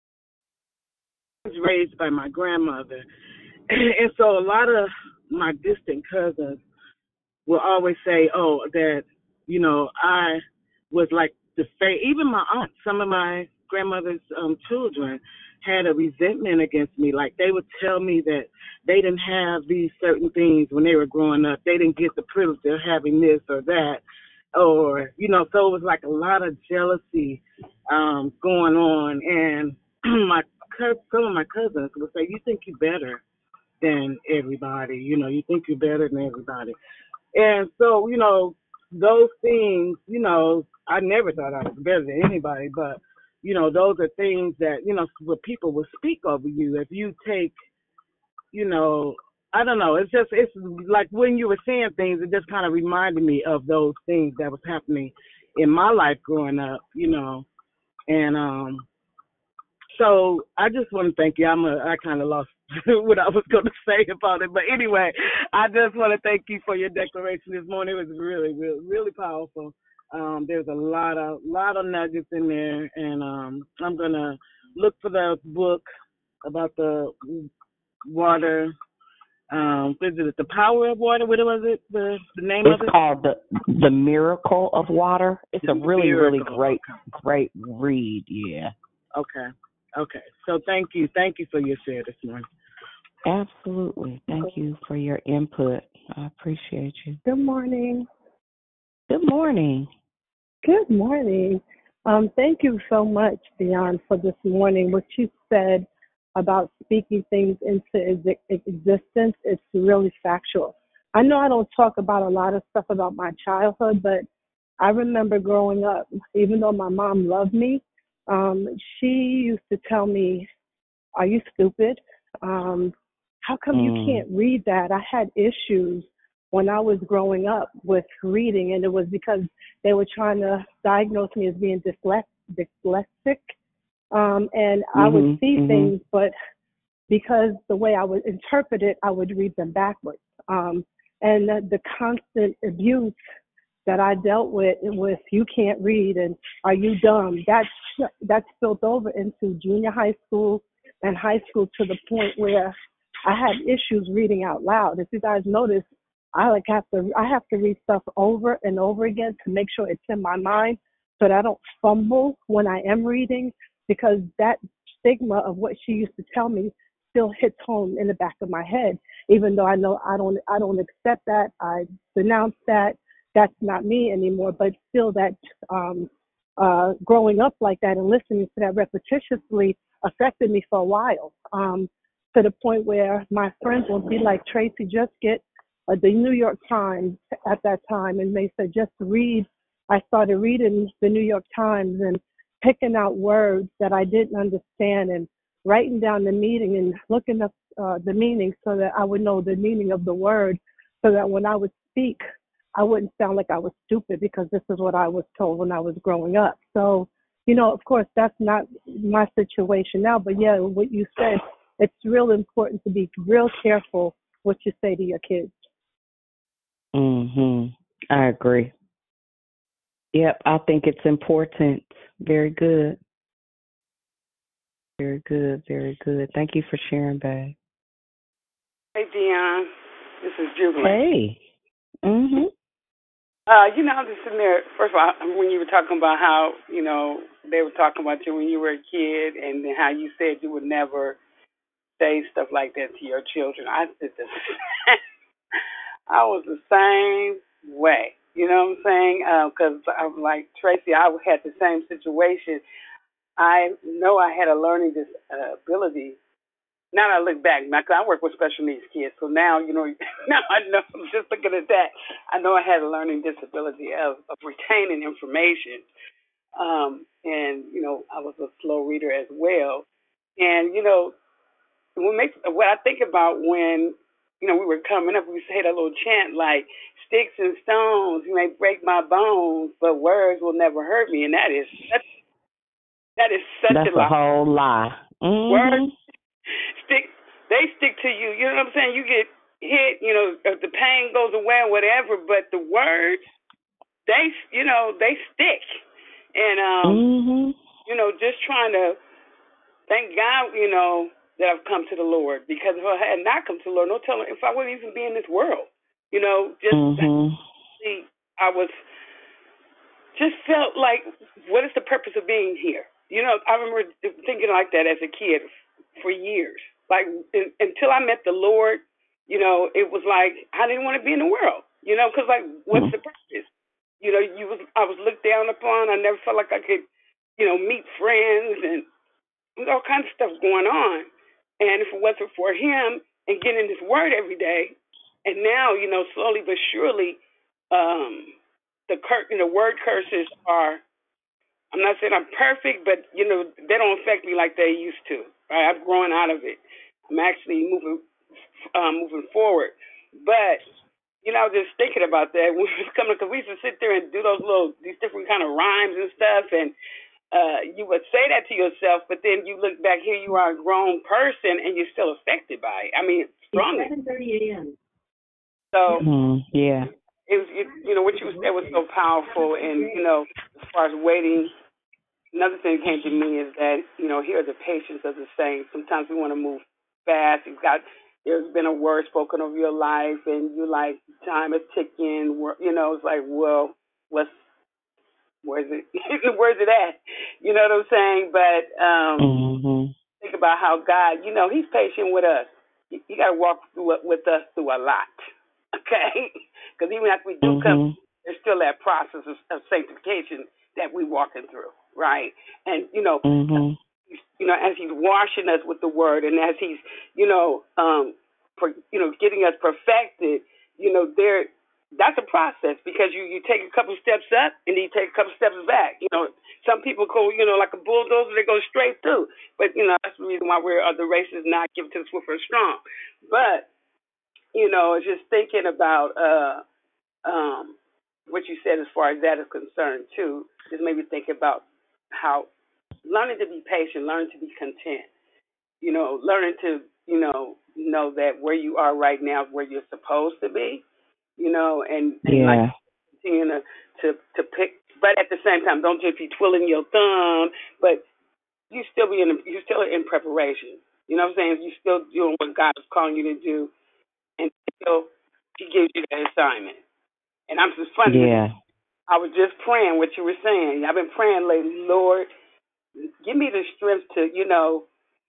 I was raised by my grandmother. And so a lot of my distant cousins will always say, oh, that, you know, I was like the face. Even my aunt, some of my grandmother's um, children had a resentment against me. Like they would tell me that they didn't have these certain things when they were growing up. They didn't get the privilege of having this or that, or you know. So it was like a lot of jealousy um, going on, and my cou- some of my cousins would say, "You think you're better than everybody? You know, you think you're better than everybody." And so, you know, those things, you know, I never thought I was better than anybody, but, you know, those are things that, you know, what people will speak over you. If you take, you know, I don't know, it's just, it's like when you were saying things, it just kind of reminded me of those things that was happening in my life growing up, you know. And um, so I just want to thank you. I'm a, I kind of lost what I was going to say about it. But anyway, I just want to thank you for your declaration this morning. It was really, really, really powerful. Um, there's a lot of, lot of nuggets in there. And um, I'm going to look for the book about the water. Um, is it The Power of Water? What was it? The, the name It's of it? called the the Miracle of Water. It's a really, really Miracle. great, great read. Yeah. Okay. Okay. So thank you. Thank you for your share this morning. Absolutely. Thank you for your input. I appreciate you. Good morning. Good morning. Good morning. Um, thank you so much, Dion, for this morning. What you said about speaking things into ex- existence, it's really factual. I know I don't talk about a lot of stuff about my childhood, but I remember growing up, even though my mom loved me, um, she used to tell me, "Are you stupid? Um, how come you Mm. can't read that?" I had issues when I was growing up with reading, and it was because they were trying to diagnose me as being dyslex- dyslexic. Um, and I would Mhm, see mhm. things, but because the way I would interpret it, I would read them backwards. Um, and the, the constant abuse that I dealt with, with "you can't read" and "are you dumb," that's, that spilled over into junior high school and high school to the point where I had issues reading out loud. If you guys notice, I like have to I have to read stuff over and over again to make sure it's in my mind so that I don't fumble when I am reading, because that stigma of what she used to tell me still hits home in the back of my head, even though I know I don't I don't accept that. I denounce that. That's not me anymore. But still, that um, uh, growing up like that and listening to that repetitiously affected me for a while, um, to the point where my friends would be like, "Tracy, just get uh, the New York Times." At that time, and they said, "Just read." I started reading the New York Times and picking out words that I didn't understand and writing down the meaning and looking up uh, the meaning so that I would know the meaning of the word, so that when I would speak, I wouldn't sound like I was stupid, because this is what I was told when I was growing up. So, you know, of course, that's not my situation now. But yeah, what you said, it's real important to be real careful what you say to your kids. Mhm. I agree. Yep, I think it's important. Very good. Very good. Very good. Thank you for sharing, babe. Hey, Dion. This is Julie. Hey. Mhm. Uh, you know, I'm just sitting there. First of all, when you were talking about how, you know, they were talking about you when you were a kid, and then how you said you would never say stuff like that to your children. I did the I was the same way. You know what I'm saying? Because uh, I'm like Tracy. I had the same situation. I know I had a learning disability. Now that I look back, I work with special needs kids, so now, you know, now I know, just looking at that, I know I had a learning disability of, of retaining information. Um, and, you know, I was a slow reader as well. And, you know, what makes, what I think about when, you know, we were coming up, we used to say that little chant like, "Sticks and stones may break my bones, but words will never hurt me." And that is such, that is such That's a lie. a whole lie. Mhm. Words stick, they stick to you. You know what I'm saying? You get hit, you know, if the pain goes away or whatever, but the words, they, you know, they stick. And, um, Mhm. you know, just trying to thank God, you know, that I've come to the Lord, because if I had not come to the Lord, no telling if I wouldn't even be in this world. You know, just Mhm. see, I was just felt like, what is the purpose of being here? You know, I remember thinking like that as a kid for years. like in, until I met the Lord, you know, it was like I didn't want to be in the world, you know, because like, what's the purpose? You know, you was I was looked down upon. I never felt like I could, you know, meet friends and all kinds of stuff going on. And if it wasn't for him and getting his word every day, and now, you know, slowly but surely, um, the cur- you know, word curses are. I'm not saying I'm perfect, but you know, they don't affect me like they used to. Right? I've grown out of it. I'm actually moving, um, moving forward. But you know, I was just thinking about that when we was coming, because we used to sit there and do those little, these different kind of rhymes and stuff, and uh, you would say that to yourself, but then you look back, here you are a grown person, and you're still affected by it. I mean, strongly. seven thirty a.m. So, Mm, yeah. it was, it, you know, what you said was so powerful, and, you know, as far as waiting, another thing that came to me is that, you know, here are the patience of the saints. Sometimes we want to move fast. You've got, there's been a word spoken over your life, and you're like, time is ticking. You know, it's like, well, what's, where's it, where's it at? You know what I'm saying? But um, mm-hmm. think about how God, you know, he's patient with us. You, you got to walk through it with us through a lot, okay? Because even after we do mm-hmm. come, there's still that process of, of sanctification that we're walking through, right? And, you know, mm-hmm. you know, as he's washing us with the word, and as he's, you know, um, for, you know, getting us perfected, you know, there, that's a process, because you, you take a couple steps up and then you take a couple steps back. You know, some people go, you know, like a bulldozer, they go straight through. But, you know, that's the reason why we're, uh, the race is not given to the swift or strong. But, you know, just thinking about uh, um, what you said as far as that is concerned, too, just made me think about how learning to be patient, learning to be content, you know, learning to, you know, know that where you are right now is where you're supposed to be, you know, and, and yeah. like continue to, to, to pick, but at the same time, don't just be twiddling your thumb, but you still be in, you're still in preparation. You know what I'm saying? You're still doing what God is calling you to do, and still he gives you that assignment. And I'm just funny. Yeah. I was just praying what you were saying. I've been praying lately, Lord, give me the strength to, you know,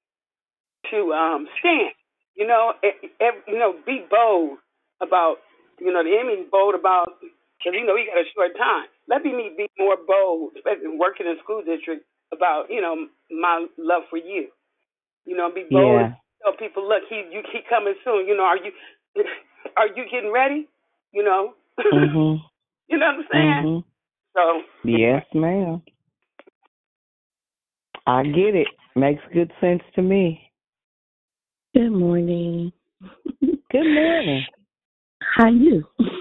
to um, stand, you know, every, you know, be bold about, you know, the enemy's bold about, because, you know, he got a short time. Let me be more bold, especially working in school district, about, you know, my love for you. You know, be bold. Yeah. Tell people, look, he you he coming soon. You know, are you are you getting ready? You know. Mm-hmm. You know what I'm saying? Mm-hmm. So. Yes, ma'am. I get it. Makes good sense to me. Good morning. Good morning. How you?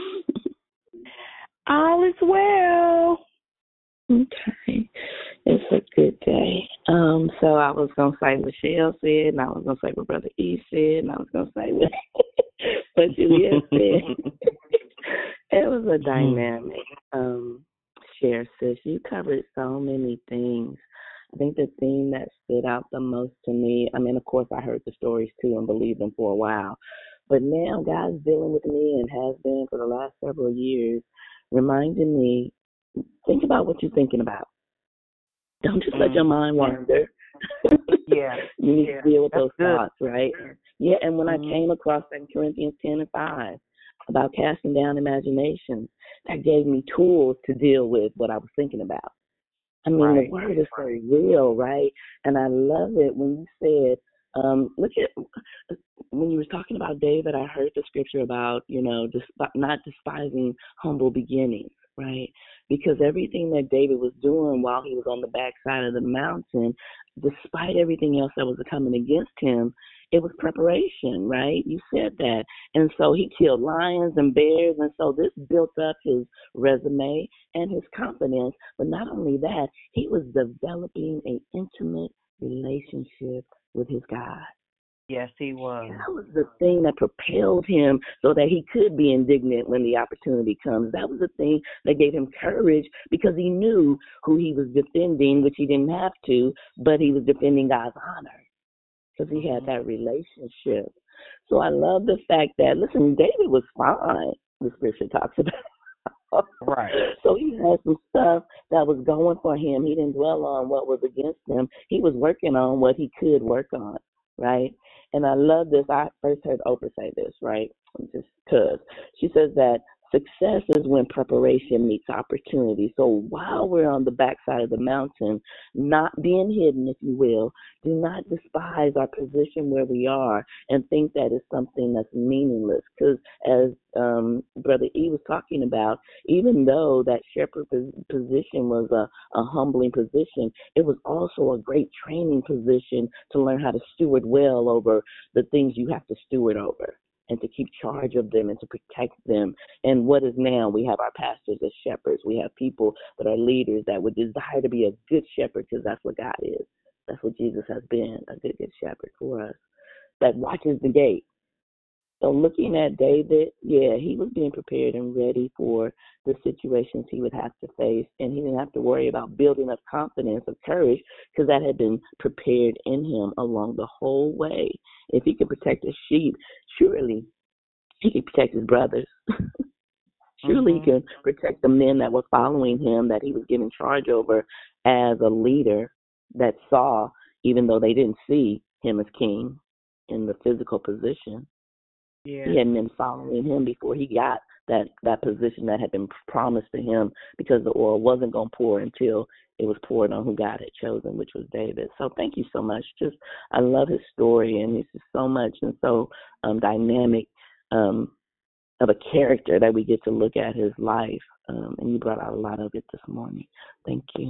All is well. Okay. It's a good day. Um, so I was gonna say what Shell said, and I was gonna say what Brother E said, and I was gonna say what, what Julia said. It was a dynamic um share, sis. You covered so many things. I think the thing that stood out the most to me, I mean, of course, I heard the stories too and believed them for a while. But now God's dealing with me and has been for the last several years, reminding me, think about what you're thinking about. Don't just mm. let your mind wander. Yeah. You need yeah. to deal with That's those good. thoughts, right? Yeah, and when mm-hmm. I came across Second Corinthians ten and five about casting down imaginations, that gave me tools to deal with what I was thinking about. I mean, right. the word is so real, right? And I love it when you said, um, look at, when you were talking about David, I heard the scripture about, you know, desp- not despising humble beginnings, right? Because everything that David was doing while he was on the backside of the mountain, despite everything else that was coming against him, it was preparation, right? You said that. And so he killed lions and bears, and so this built up his resume and his confidence. But not only that, he was developing an intimate relationship with his God. Yes, he was. That was the thing that propelled him so that he could be indignant when the opportunity comes. That was the thing that gave him courage, because he knew who he was defending, which he didn't have to, but he was defending God's honor because he had that relationship. So I love the fact that, listen, David was fine, the scripture talks about. Right. So he had some stuff that was going for him. He didn't dwell on what was against him. He was working on what he could work on. right? And I love this. I first heard Oprah say this, right? Just because. She says that success is when preparation meets opportunity. So while we're on the backside of the mountain, not being hidden, if you will, do not despise our position where we are and think that it's something that's meaningless. Because as um, Brother E was talking about, even though that shepherd position was a, a humbling position, it was also a great training position to learn how to steward well over the things you have to steward over, and to keep charge of them and to protect them. And what is now, we have our pastors as shepherds. We have people that are leaders that would desire to be a good shepherd, because that's what God is. That's what Jesus has been, a good, good shepherd for us that watches the gate. So looking at David, yeah, he was being prepared and ready for the situations he would have to face, and he didn't have to worry about building up confidence or courage, because that had been prepared in him along the whole way. If he could protect his sheep, surely he could protect his brothers. Surely mm-hmm. he could protect the men that were following him, that he was given charge over as a leader that saw, even though they didn't see him as king in the physical position. Yeah. He had men following him before he got that, that position that had been promised to him, because the oil wasn't going to pour until it was poured on who God had chosen, which was David. So thank you so much. Just I love his story, and it's just so much and so um, dynamic um, of a character that we get to look at his life. Um, and you brought out a lot of it this morning. Thank you.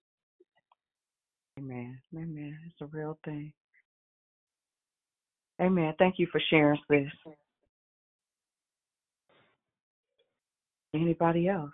Amen. Amen. It's a real thing. Amen. Thank you for sharing this. Anybody else?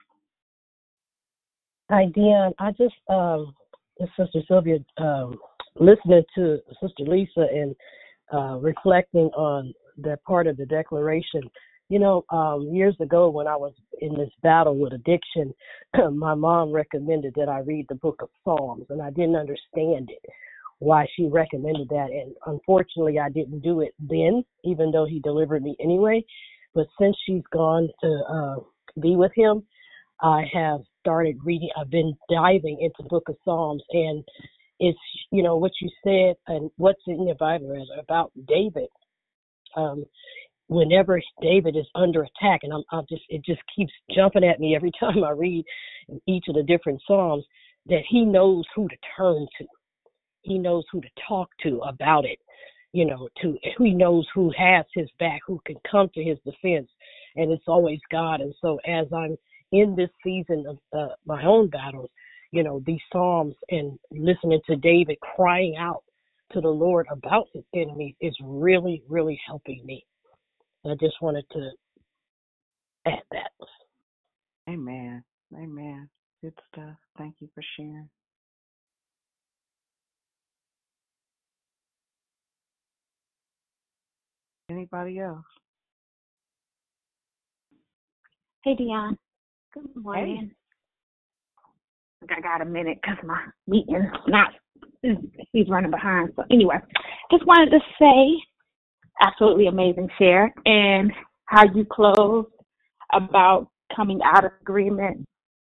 Hi, Dion. I just, um, Sister Sylvia, um, listening to Sister Lisa and uh, reflecting on that part of the declaration. You know, um, years ago when I was in this battle with addiction, my mom recommended that I read the book of Psalms, and I didn't understand it, why she recommended that. And unfortunately, I didn't do it then, even though he delivered me anyway. But since she's gone to uh, be with him, I have started reading. I've been diving into the book of Psalms, and it's, you know, what you said and what's in the Bible is about David. Um, whenever David is under attack, and I'm, I'm just, it just keeps jumping at me every time I read each of the different Psalms, that he knows who to turn to. He knows who to talk to about it. You know, to he knows who has his back, who can come to his defense, and it's always God. And so as I'm in this season of uh, my own battles, you know, these Psalms and listening to David crying out to the Lord about his enemies is really, really helping me. I just wanted to add that. Amen. Amen. Good stuff. Thank you for sharing. Anybody else? Hey, Dion. Good morning. Hey. I got a minute because my meeting's not, he's running behind. So anyway, just wanted to say, absolutely amazing share, and how you closed about coming out of agreement,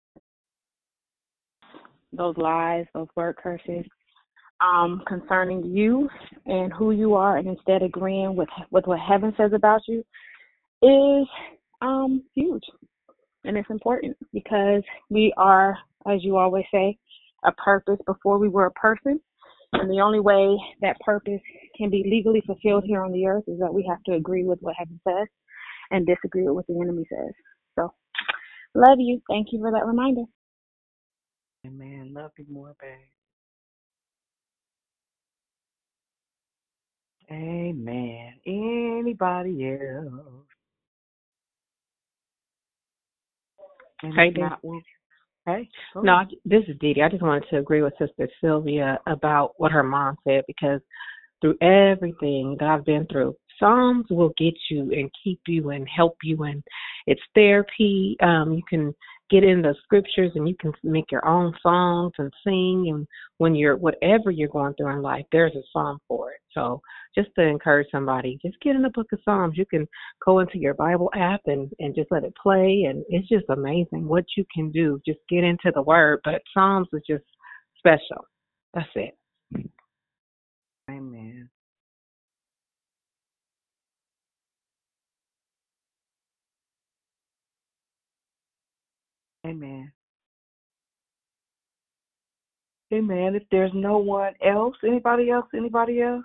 those lies, those word curses, um, concerning you and who you are, and instead agreeing with, with what heaven says about you is um, huge. And it's important because we are, as you always say, a purpose before we were a person. And the only way that purpose can be legally fulfilled here on the earth is that we have to agree with what heaven says and disagree with what the enemy says. So, love you. Thank you for that reminder. Amen. Love you more, babe. Amen. Anybody else? Hey, not, hey. No, this is Dee Dee. I just wanted to agree with Sister Sylvia about what her mom said, because through everything that I've been through, Psalms will get you and keep you and help you, and it's therapy. Um, you can get in the scriptures and you can make your own songs and sing, and when you're, whatever you're going through in life, there's a psalm for it. So just to encourage somebody, just get in the book of Psalms. You can go into your Bible app and, and just let it play, and it's just amazing what you can do. Just get into the word, but Psalms is just special. That's it. Amen. Amen. Amen. If there's no one else, anybody else, anybody else?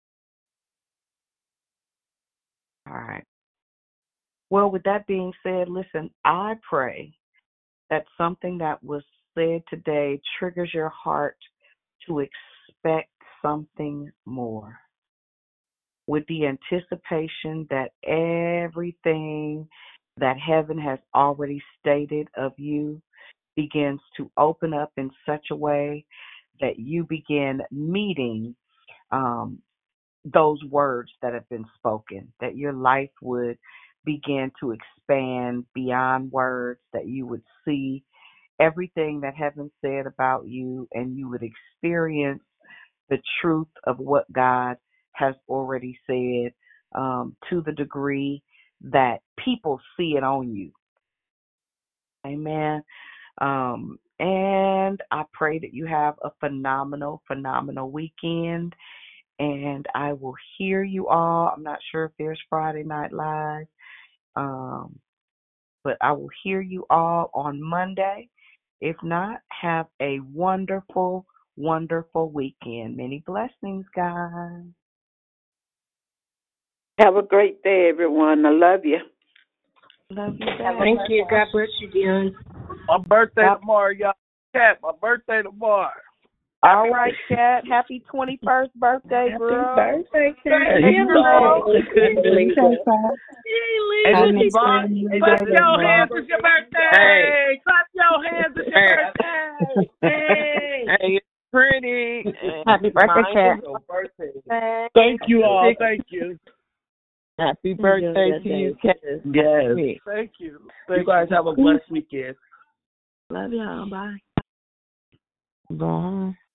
All right. Well, with that being said, listen, I pray that something that was said today triggers your heart to expect something more, with the anticipation that everything that heaven has already stated of you begins to open up in such a way that you begin meeting um, those words that have been spoken, that your life would begin to expand beyond words, that you would see everything that heaven said about you, and you would experience the truth of what God has already said um, to the degree that people see it on you. Amen. Um, and I pray that you have a phenomenal, phenomenal weekend. And I will hear you all. I'm not sure if there's Friday Night Live, um, but I will hear you all on Monday. If not, have a wonderful, wonderful weekend. Many blessings, guys. Have a great day, everyone. I love you. Love you, baby. Thank you. God bless you, Dion. My birthday tomorrow, y'all. Cat, my birthday tomorrow. All right, Cat. Happy twenty-first birthday, girl. Happy birthday, Cat. Hey, you know. Hey, Bob, clap your hands. It's your birthday. Hey. Clap your hands. It's your birthday. Hey. Hey, it's pretty. Happy birthday, Cat. Thank you all. Thank you. Happy birthday to you, Cat. Yes. Thank you. Thank You guys have a blessed weekend. Love y'all. Bye. Bye.